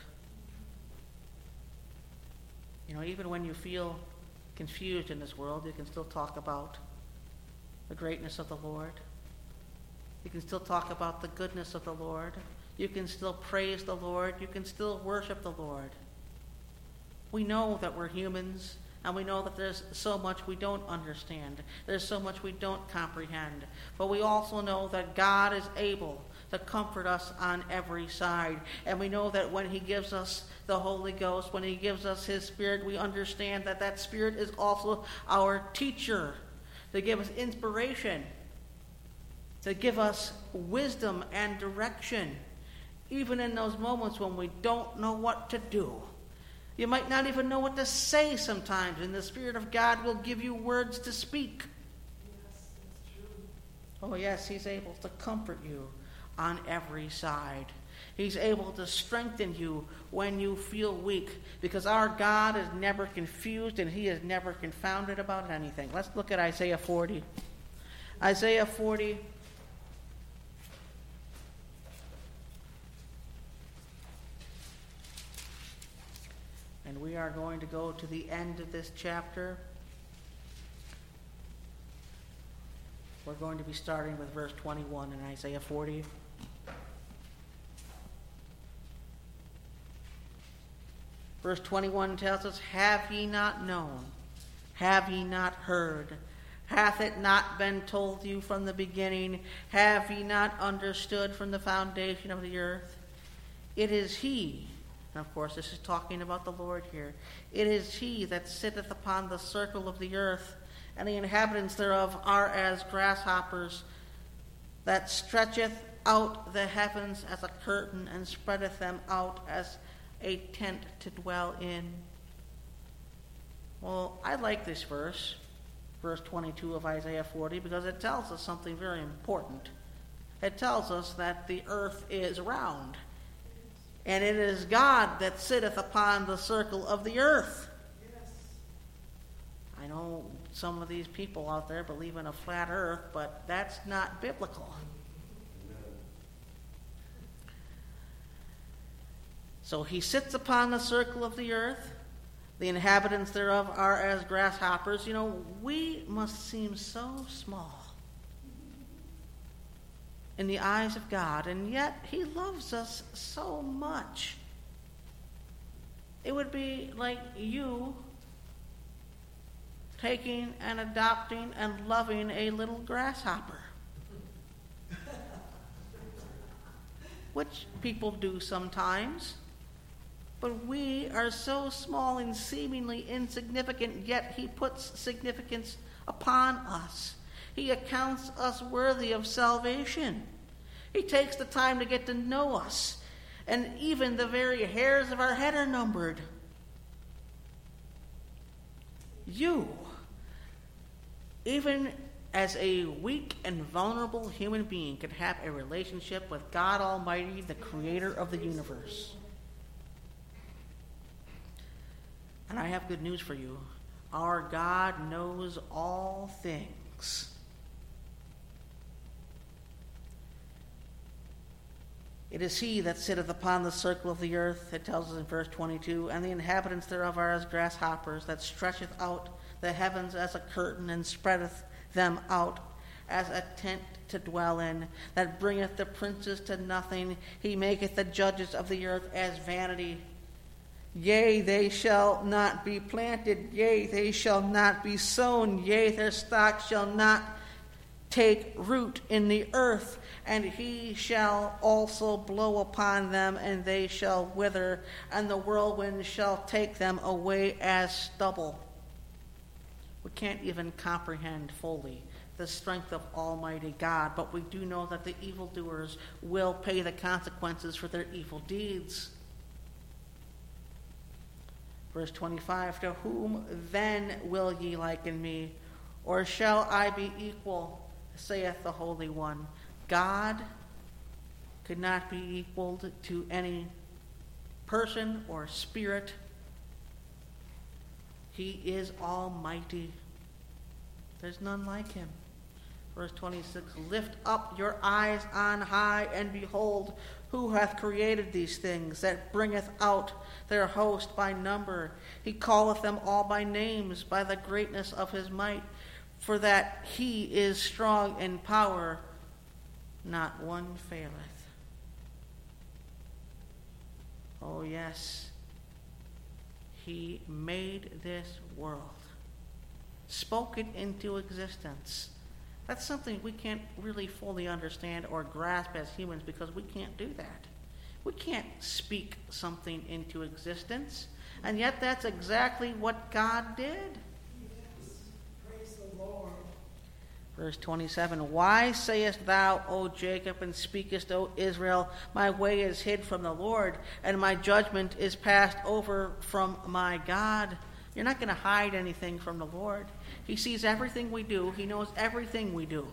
You know, even when you feel confused in this world, you can still talk about the greatness of the Lord. You can still talk about the goodness of the Lord. You can still praise the Lord. You can still worship the Lord. We know that we're humans, and we know that there's so much we don't understand. There's so much we don't comprehend. But we also know that God is able to comfort us on every side. And we know that when he gives us the Holy Ghost, when he gives us his Spirit, we understand that that Spirit is also our teacher, to give us inspiration, to give us wisdom and direction, even in those moments when we don't know what to do. You might not even know what to say sometimes, and the Spirit of God will give you words to speak. Yes, that's true. Oh yes, he's able to comfort you on every side. He's able to strengthen you when you feel weak, because our God is never confused and he is never confounded about anything. Let's look at Isaiah 40. Isaiah 40. And we are going to go to the end of this chapter. We're going to be starting with verse 21 in Isaiah 40. Verse 21 tells us, "Have ye not known? Have ye not heard? Hath it not been told you from the beginning? Have ye not understood from the foundation of the earth? It is he," and of course this is talking about the Lord here, "it is he that sitteth upon the circle of the earth, and the inhabitants thereof are as grasshoppers, that stretcheth out the heavens as a curtain, and spreadeth them out as a tent to dwell in." Well, I like this verse 22 of Isaiah 40, because it tells us something very important. It tells us that the earth is round, and it is God that sitteth upon the circle of the earth. Yes. I know some of these people out there believe in a flat earth, but that's not biblical. So he sits upon the circle of the earth. The inhabitants thereof are as grasshoppers. You know, we must seem so small in the eyes of God, and yet he loves us so much. It would be like you taking and adopting and loving a little grasshopper, which people do sometimes. But we are so small and seemingly insignificant, yet he puts significance upon us. He accounts us worthy of salvation. He takes the time to get to know us, and even the very hairs of our head are numbered. You, even as a weak and vulnerable human being, can have a relationship with God Almighty, the creator of the universe. And I have good news for you. Our God knows all things. It is he that sitteth upon the circle of the earth, it tells us in verse 22, and the inhabitants thereof are as grasshoppers, that stretcheth out the heavens as a curtain, and spreadeth them out as a tent to dwell in, that bringeth the princes to nothing. He maketh the judges of the earth as vanity. Yea, they shall not be planted. Yea, they shall not be sown. Yea, their stock shall not take root in the earth. And he shall also blow upon them, and they shall wither, and the whirlwind shall take them away as stubble. We can't even comprehend fully the strength of Almighty God, but we do know that the evildoers will pay the consequences for their evil deeds. Verse 25, to whom then will ye liken me? Or shall I be equal, saith the Holy One. God could not be equaled to any person or spirit. He is almighty. There's none like him. Verse 26, lift up your eyes on high, and behold, who hath created these things, that bringeth out their host by number. He calleth them all by names, by the greatness of his might, for that he is strong in power, not one faileth. Oh yes, he made this world, spoke it into existence. That's something we can't really fully understand or grasp as humans, because we can't do that. We can't speak something into existence, and yet that's exactly what God did. Yes. Praise the Lord. Verse 27, why sayest thou, O Jacob, and speakest, O Israel, my way is hid from the Lord, and my judgment is passed over from my God? You're not going to hide anything from the Lord. He sees everything we do. He knows everything we do.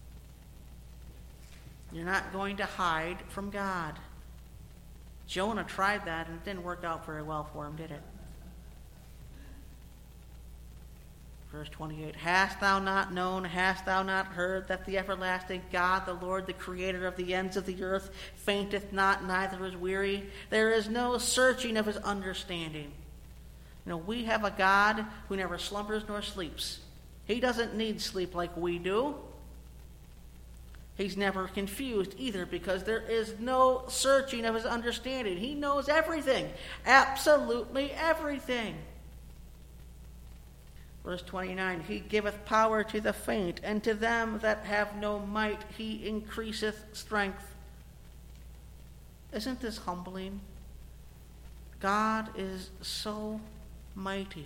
You're not going to hide from God. Jonah tried that, and it didn't work out very well for him, did it? Verse 28, hast thou not known, hast thou not heard, that the everlasting God, the Lord, the creator of the ends of the earth, fainteth not, neither is weary? There is no searching of his understanding. You know, we have a God who never slumbers nor sleeps. He doesn't need sleep like we do. He's never confused either, because there is no searching of his understanding. He knows everything, absolutely everything. Verse 29, he giveth power to the faint, and to them that have no might he increaseth strength. Isn't this humbling? God is so mighty,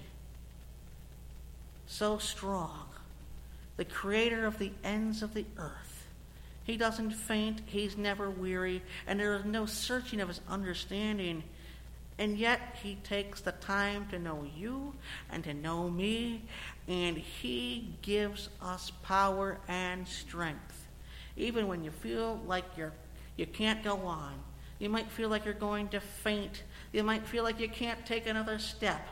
so strong, the creator of the ends of the earth. He doesn't faint, he's never weary, and there is no searching of his understanding. And yet he takes the time to know you and to know me, and he gives us power and strength. Even when you feel like you can't go on, you might feel like you're going to faint, you might feel like you can't take another step.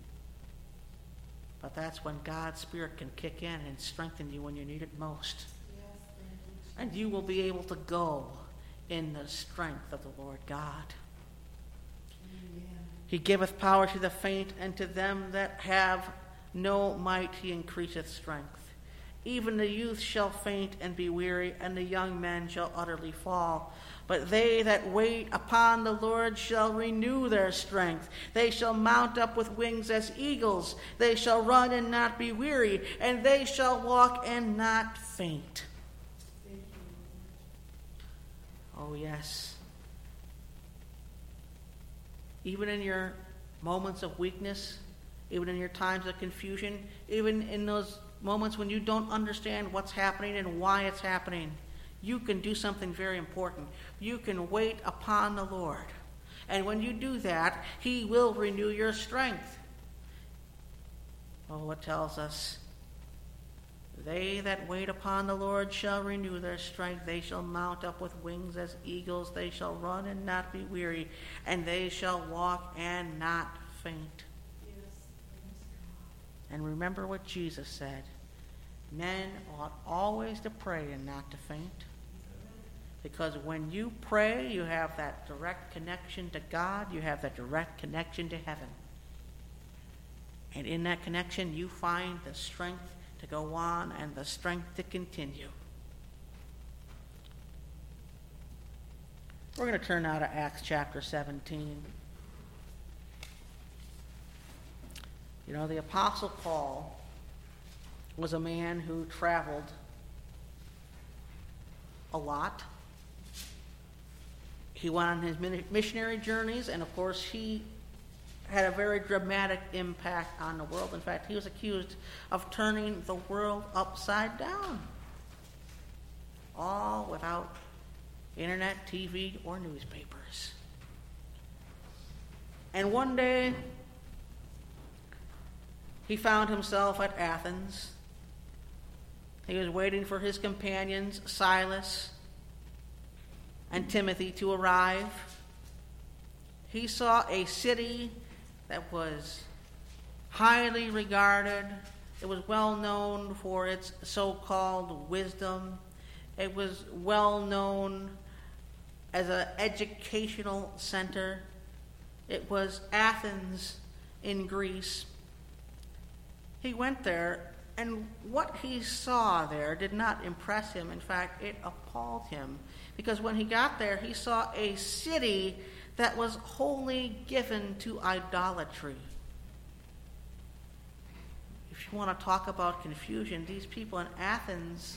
But that's when God's Spirit can kick in and strengthen you when you need it most. Yes, thank you. And you will be able to go in the strength of the Lord God. Amen. He giveth power to the faint, and to them that have no might he increaseth strength. Even the youth shall faint and be weary, and the young men shall utterly fall. But they that wait upon the Lord shall renew their strength. They shall mount up with wings as eagles. They shall run and not be weary, and they shall walk and not faint. Thank you. Oh, yes. Even in your moments of weakness, even in your times of confusion, even in those moments when you don't understand what's happening and why it's happening, you can do something very important. You can wait upon the Lord. And when you do that, he will renew your strength. Oh, it tells us, they that wait upon the Lord shall renew their strength. They shall mount up with wings as eagles. They shall run and not be weary, and they shall walk and not faint. Yes, praise God. And remember what Jesus said. Men ought always to pray and not to faint. Because when you pray, you have that direct connection to God. You have that direct connection to heaven. And in that connection, you find the strength to go on and the strength to continue. We're going to turn now to Acts chapter 17. You know, the Apostle Paul was a man who traveled a lot. He went on his missionary journeys, and of course he had a very dramatic impact on the world. In fact, he was accused of turning the world upside down, all without internet, TV, or newspapers. And one day, he found himself at Athens. He was waiting for his companions, Silas and Timothy, to arrive. He saw a city that was highly regarded. It was well known for its so-called wisdom. It was well known as an educational center. It was Athens in Greece. He went there, and what he saw there did not impress him. In fact, it appalled him, because when he got there, he saw a city that was wholly given to idolatry. If you want to talk about confusion, these people in Athens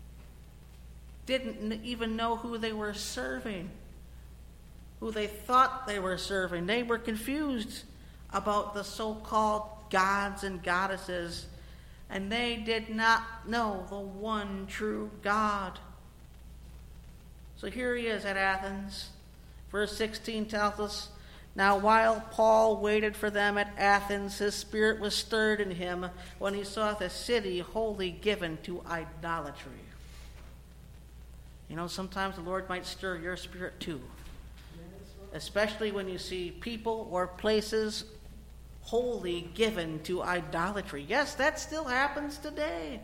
didn't even know who they were serving, who they thought they were serving. They were confused about the so-called gods and goddesses, and they did not know the one true God. So here he is at Athens. Verse 16 tells us, "Now while Paul waited for them at Athens, his spirit was stirred in him when he saw the city wholly given to idolatry." You know, sometimes the Lord might stir your spirit too, especially when you see people or places wholly given to idolatry. Yes, that still happens today.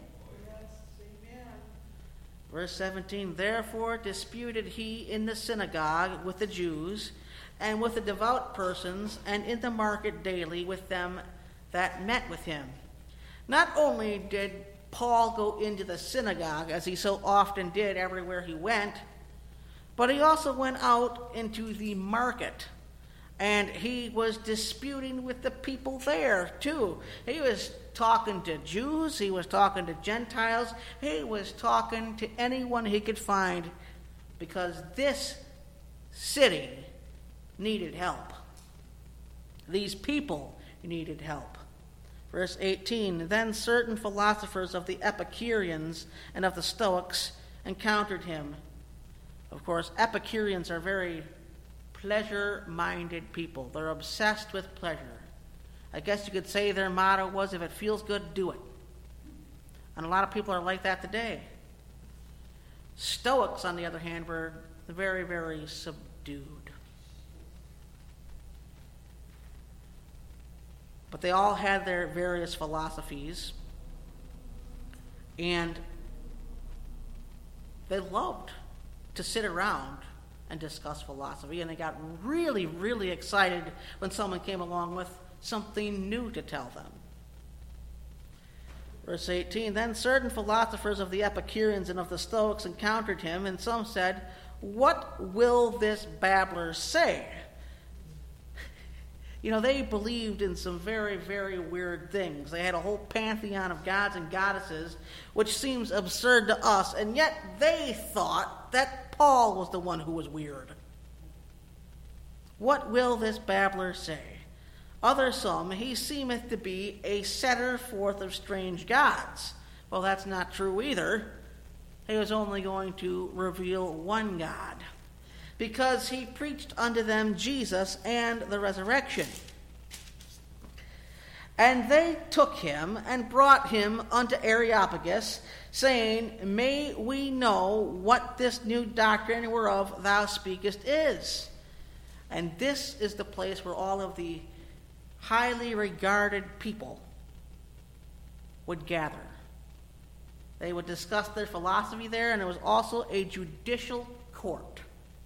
Verse 17, "Therefore disputed he in the synagogue with the Jews and with the devout persons, and in the market daily with them that met with him." Not only did Paul go into the synagogue, as he so often did everywhere he went, but he also went out into the market, and he was disputing with the people there too. He was talking to Jews, he was talking to Gentiles, he was talking to anyone he could find, because this city needed help. These people needed help. Verse 18, "Then certain philosophers of the Epicureans and of the Stoics encountered him." Of course, Epicureans are very pleasure-minded people. They're obsessed with pleasure. I guess you could say their motto was, if it feels good, do it. And a lot of people are like that today. Stoics, on the other hand, were very, very subdued. But they all had their various philosophies, and they loved to sit around and discuss philosophy, and they got really, really excited when someone came along with something new to tell them. Verse 18, "Then certain philosophers of the Epicureans and of the Stoics encountered him, and some said, 'What will this babbler say?'" You know, they believed in some very, very weird things. They had a whole pantheon of gods and goddesses, which seems absurd to us, and yet they thought that Paul was the one who was weird. "What will this babbler say? Other some, he seemeth to be a setter forth of strange gods." Well, that's not true either. He was only going to reveal one God, because he preached unto them Jesus and the resurrection. "And they took him and brought him unto Areopagus, saying, May we know what this new doctrine whereof thou speakest is." And this is the place where all of the highly regarded people would gather. They would discuss their philosophy there, and it was also a judicial court.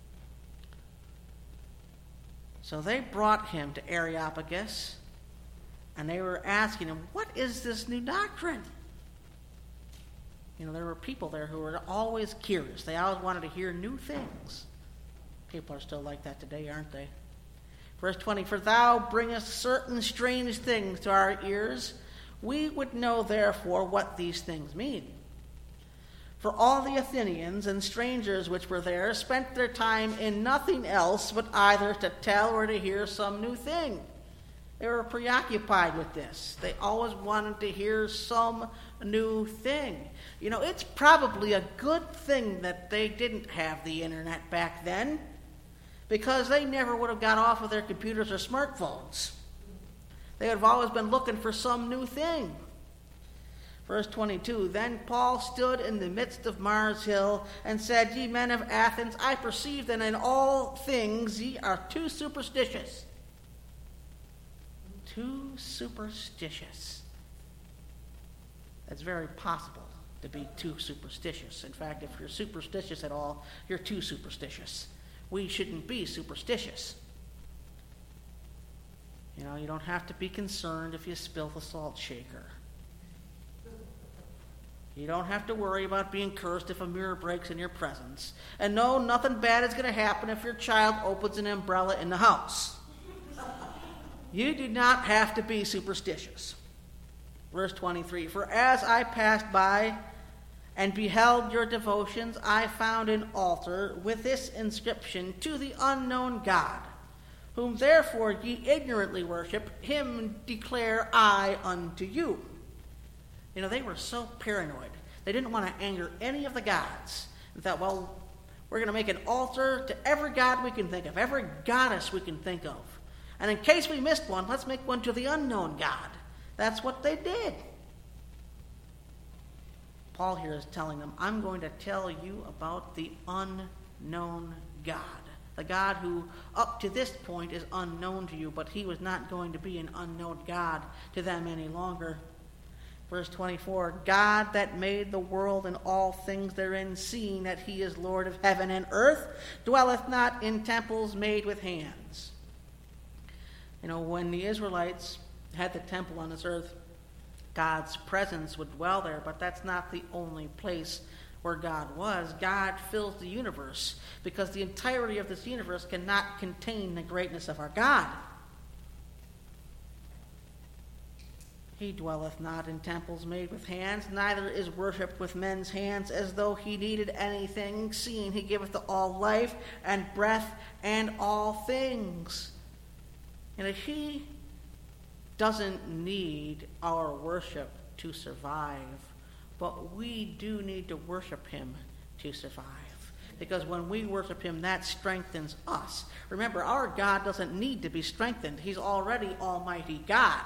So they brought him to Areopagus, and they were asking him, "What is this new doctrine?" You know, there were people there who were always curious. They always wanted to hear new things. People are still like that today, aren't they? Verse 20, "For thou bringest certain strange things to our ears. We would know therefore what these things mean. For all the Athenians and strangers which were there spent their time in nothing else but either to tell or to hear some new thing." They were preoccupied with this. They always wanted to hear some new thing. You know, it's probably a good thing that they didn't have the internet back then, because they never would have got off of their computers or smartphones. They would have always been looking for some new thing. Verse 22, then Paul stood in the midst of Mars Hill and said, Ye men of Athens, I perceive that in all things ye are too superstitious. Too superstitious. It's very possible to be too superstitious. In fact, if you're superstitious at all, you're too superstitious. We shouldn't be superstitious. You know, you don't have to be concerned if you spill the salt shaker. You don't have to worry about being cursed if a mirror breaks in your presence. And no, nothing bad is going to happen if your child opens an umbrella in the house. You do not have to be superstitious. Verse 23, for as I passed by and beheld your devotions, I found an altar with this inscription, To the unknown God, whom therefore ye ignorantly worship, him declare I unto you. You know, they were so paranoid. They didn't want to anger any of the gods. They thought, well, we're going to make an altar to every god we can think of, every goddess we can think of. And in case we missed one, let's make one to the unknown God. That's what they did. Paul here is telling them, I'm going to tell you about the unknown God. The God who up to this point is unknown to you, but he was not going to be an unknown God to them any longer. Verse 24, God that made the world and all things therein, seeing that he is Lord of heaven and earth, dwelleth not in temples made with hands. You know, when the Israelites had the temple on this earth, God's presence would dwell there, but that's not the only place where God was. God fills the universe, because the entirety of this universe cannot contain the greatness of our God. He dwelleth not in temples made with hands, neither is worshipped with men's hands, as though he needed anything, seeing he giveth to all life and breath and all things. And if he doesn't need our worship to survive, but we do need to worship him to survive. Because when we worship him, that strengthens us. Remember, our God doesn't need to be strengthened. He's already Almighty God.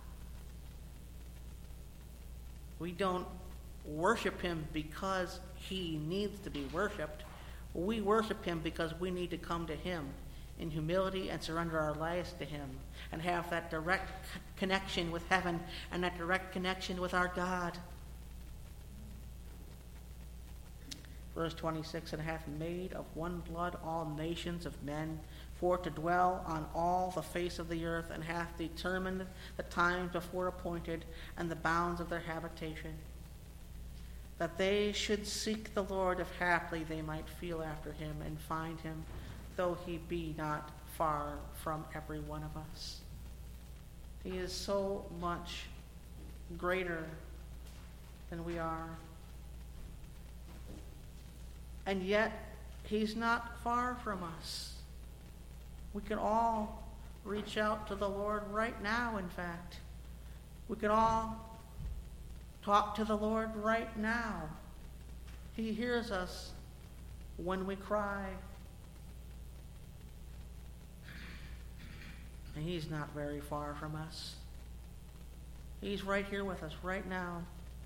We don't worship him because he needs to be worshiped. We worship him because we need to come to him in humility and surrender our lives to him and have that direct connection with heaven and that direct connection with our God. Verse 26, and hath made of one blood all nations of men for to dwell on all the face of the earth, and hath determined the times before appointed and the bounds of their habitation, that they should seek the Lord, if haply they might feel after him and find him, though he be not far from every one of us. He is so much greater than we are. And yet, he's not far from us. We can all reach out to the Lord right now, in fact. We can all talk to the Lord right now. He hears us when we cry. And he's not very far from us. He's right here with us right now.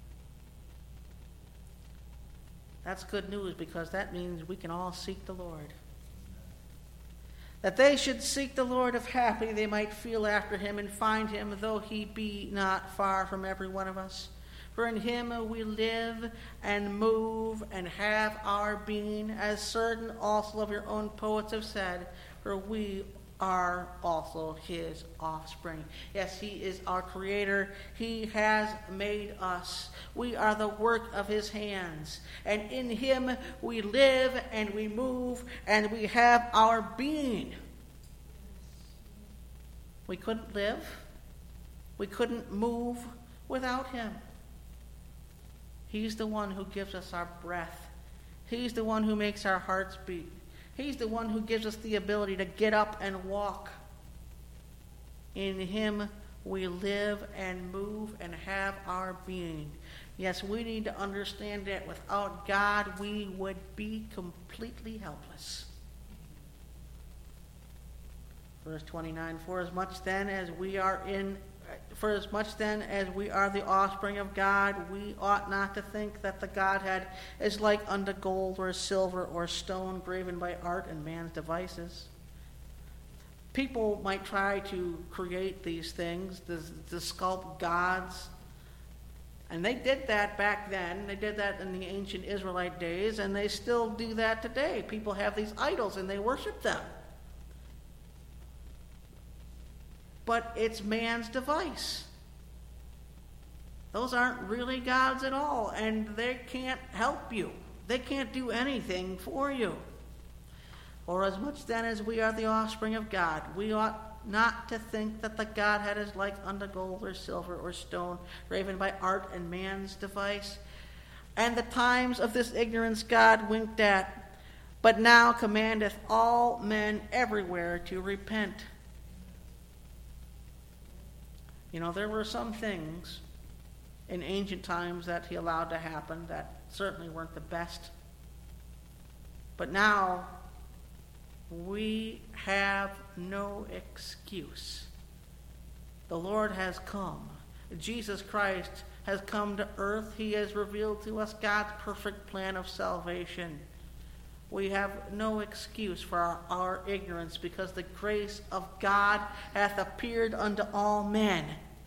That's good news, because that means we can all seek the Lord. That they should seek the Lord, if haply they might feel after him and find him, though he be not far from every one of us. For in him we live and move and have our being, as certain also of your own poets have said, for we are also his offspring. Yes, he is our creator. He has made us. We are the work of his hands. And in him we live and we move and we have our being. We couldn't live. We couldn't move without him. He's the one who gives us our breath. He's the one who makes our hearts beat. He's the one who gives us the ability to get up and walk. In him we live and move and have our being. Yes, we need to understand that without God we would be completely helpless. Verse 29, For as much then as we are the offspring of God, we ought not to think that the Godhead is like unto gold or silver or stone graven by art and man's devices. People might try to create these things, to sculpt gods. And they did that back then. They did that in the ancient Israelite days, and they still do that today. People have these idols and they worship them. But it's man's device. Those aren't really gods at all, and they can't help you. They can't do anything for you. For as much then as we are the offspring of God, we ought not to think that the Godhead is like unto gold or silver or stone, graven by art and man's device. And the times of this ignorance God winked at, but now commandeth all men everywhere to repent. You know, there were some things in ancient times that he allowed to happen that certainly weren't the best. But now, we have no excuse. The Lord has come. Jesus Christ has come to earth. He has revealed to us God's perfect plan of salvation. We have no excuse for our ignorance, because the grace of God hath appeared unto all men.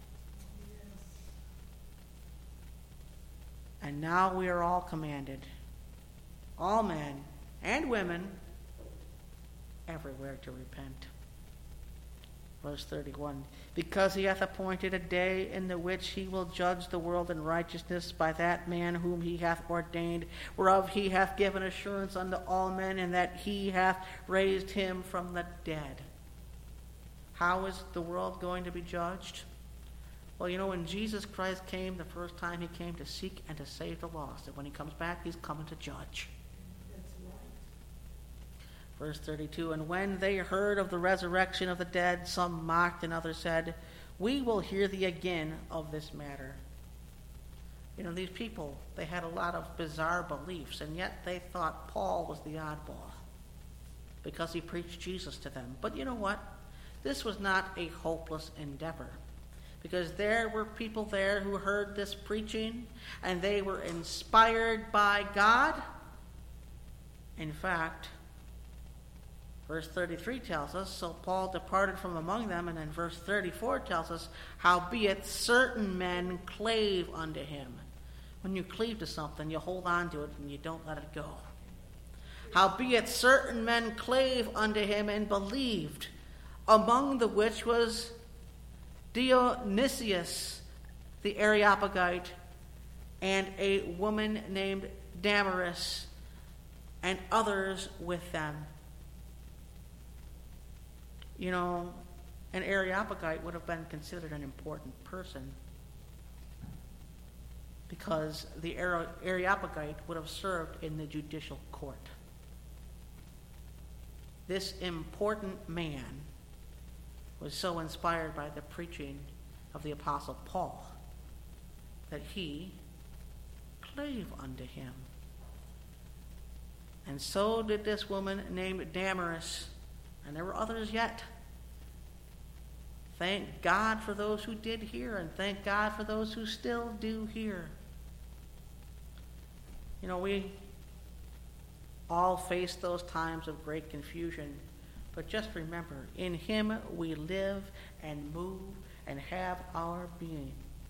And now we are all commanded, all men and women, everywhere to repent. Verse 31, Because he hath appointed a day in the which he will judge the world in righteousness by that man whom he hath ordained, whereof he hath given assurance unto all men, and that he hath raised him from the dead. How is the world going to be judged? Well, you know, when Jesus Christ came, the first time he came to seek and to save the lost. And when he comes back, he's coming to judge. That's right. Verse 32, And when they heard of the resurrection of the dead, some mocked and others said, We will hear thee again of this matter. You know, these people, they had a lot of bizarre beliefs, and yet they thought Paul was the oddball because he preached Jesus to them. But you know what? This was not a hopeless endeavor, because there were people there who heard this preaching, and they were inspired by God. In fact, verse 33 tells us, So Paul departed from among them, and then verse 34 tells us, Howbeit certain men clave unto him. When you cleave to something, you hold on to it and you don't let it go. Howbeit certain men clave unto him and believed, among the which was Dionysius the Areopagite, and a woman named Damaris, and others with them. You know, an Areopagite would have been considered an important person, because the Areopagite would have served in the judicial court. This important man was so inspired by the preaching of the Apostle Paul that he clave unto him. And so did this woman named Damaris, and there were others yet. Thank God for those who did hear, and thank God for those who still do hear. You know, we all face those times of great confusion, but just remember, in him we live and move and have our being.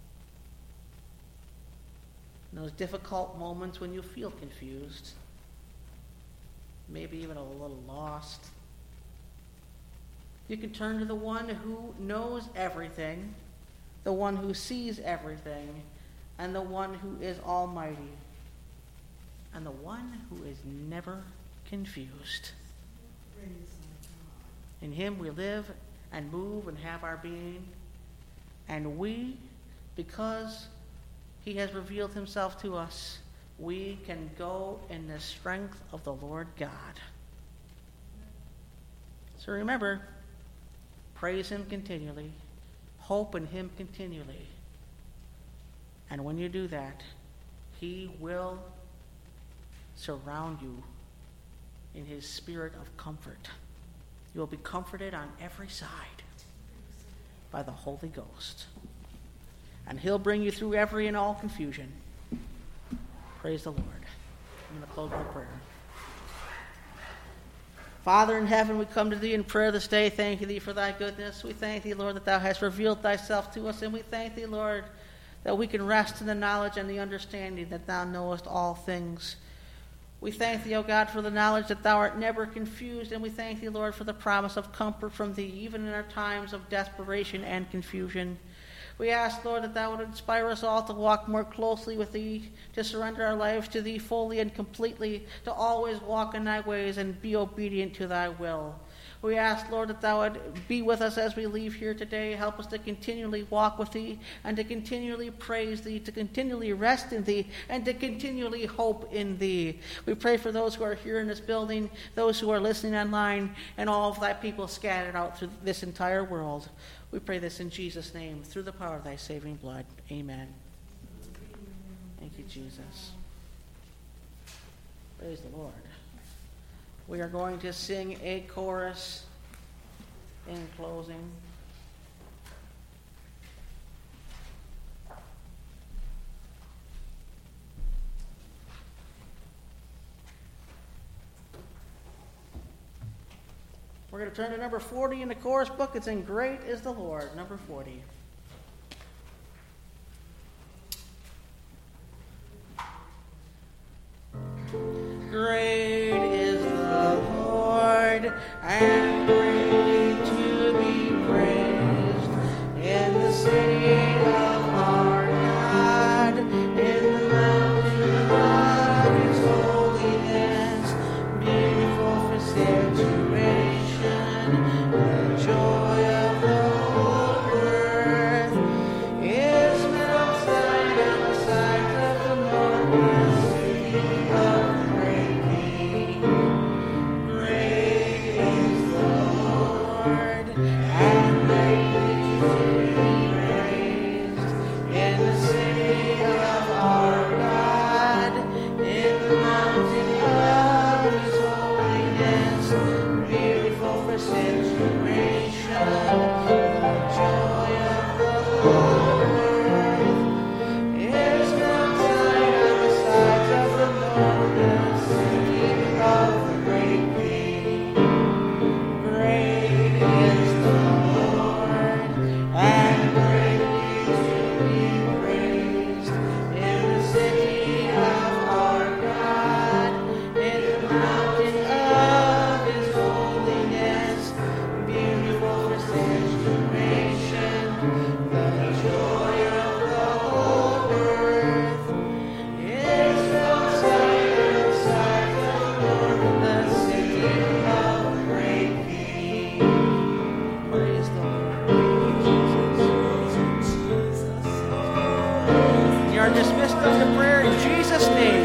In those difficult moments when you feel confused, maybe even a little lost, you can turn to the one who knows everything, the one who sees everything, and the one who is almighty, and the one who is never confused. Praise our In him we live and move and have our being, and we, because he has revealed himself to us, we can go in the strength of the Lord God. So remember, Praise him continually. Hope in him continually. And when you do that, he will surround you in his spirit of comfort. You will be comforted on every side by the Holy Ghost. And he'll bring you through every and all confusion. Praise the Lord. I'm going to close my prayer. Father in heaven, we come to thee in prayer this day, thanking thee for thy goodness. We thank thee, Lord, that thou hast revealed thyself to us, and we thank thee, Lord, that we can rest in the knowledge and the understanding that thou knowest all things. We thank thee, O God, for the knowledge that thou art never confused, and we thank thee, Lord, for the promise of comfort from thee, even in our times of desperation and confusion. We ask, Lord, that thou would inspire us all to walk more closely with thee, to surrender our lives to thee fully and completely, to always walk in thy ways and be obedient to thy will. We ask, Lord, that thou would be with us as we leave here today. Help us to continually walk with thee and to continually praise thee, to continually rest in thee, and to continually hope in thee. We pray for those who are here in this building, those who are listening online, and all of thy people scattered out through this entire world. We pray this in Jesus' name, through the power of thy saving blood. Amen. Thank you, Jesus. Praise the Lord. We are going to sing a chorus in closing. We're going to turn to number 40 in the chorus book. It's in Great is the Lord, number 40. Great is the Lord, and greatly to be praised in the city of our God, in the mountain of his holiness, beautiful for situation, the joy of the whole earth is Mount Zion on the sides of the north, the city of the great King. Great is the Lord, and greatly to be praised in the city of our God, in the mountain of his holiness, beautiful for situation, the joy of the whole earth is Mount Zion on the sides of the north, the city of the great King. Great is the Lord, and greatly to be praised in the city of our God, in the mountain of his holiness, beautiful for situation, the joy of the whole earth is Mount Zion on the sides of the north, the city of the great King. Praise the Lord. You are dismissed unto prayer in Jesus' name.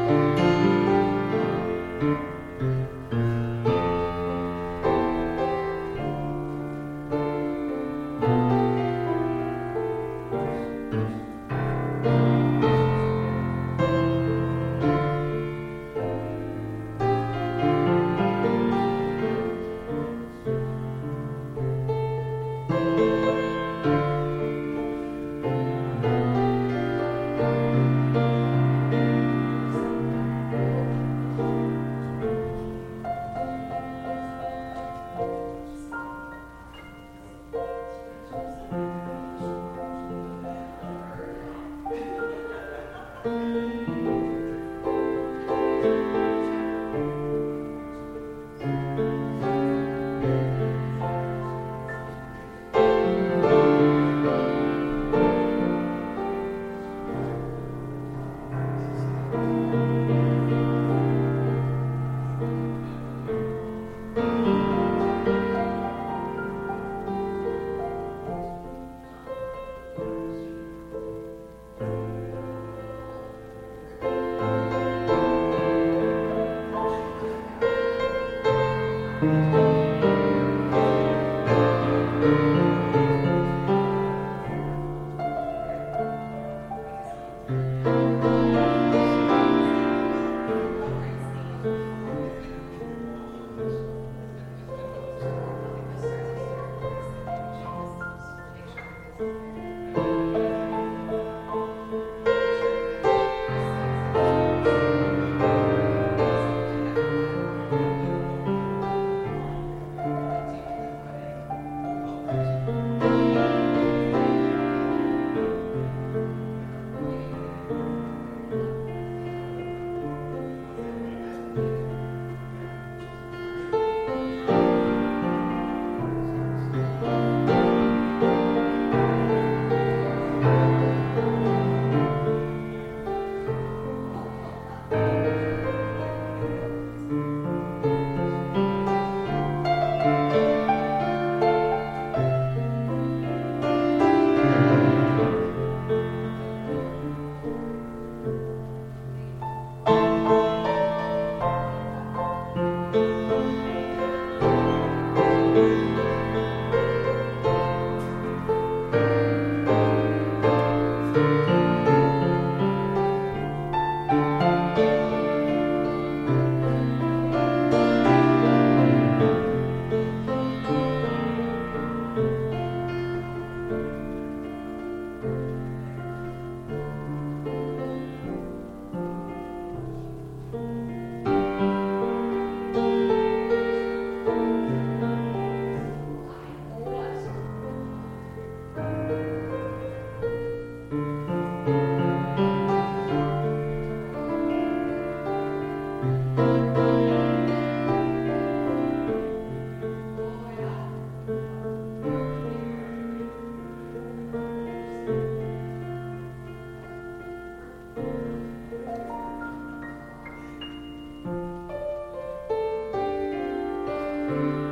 you.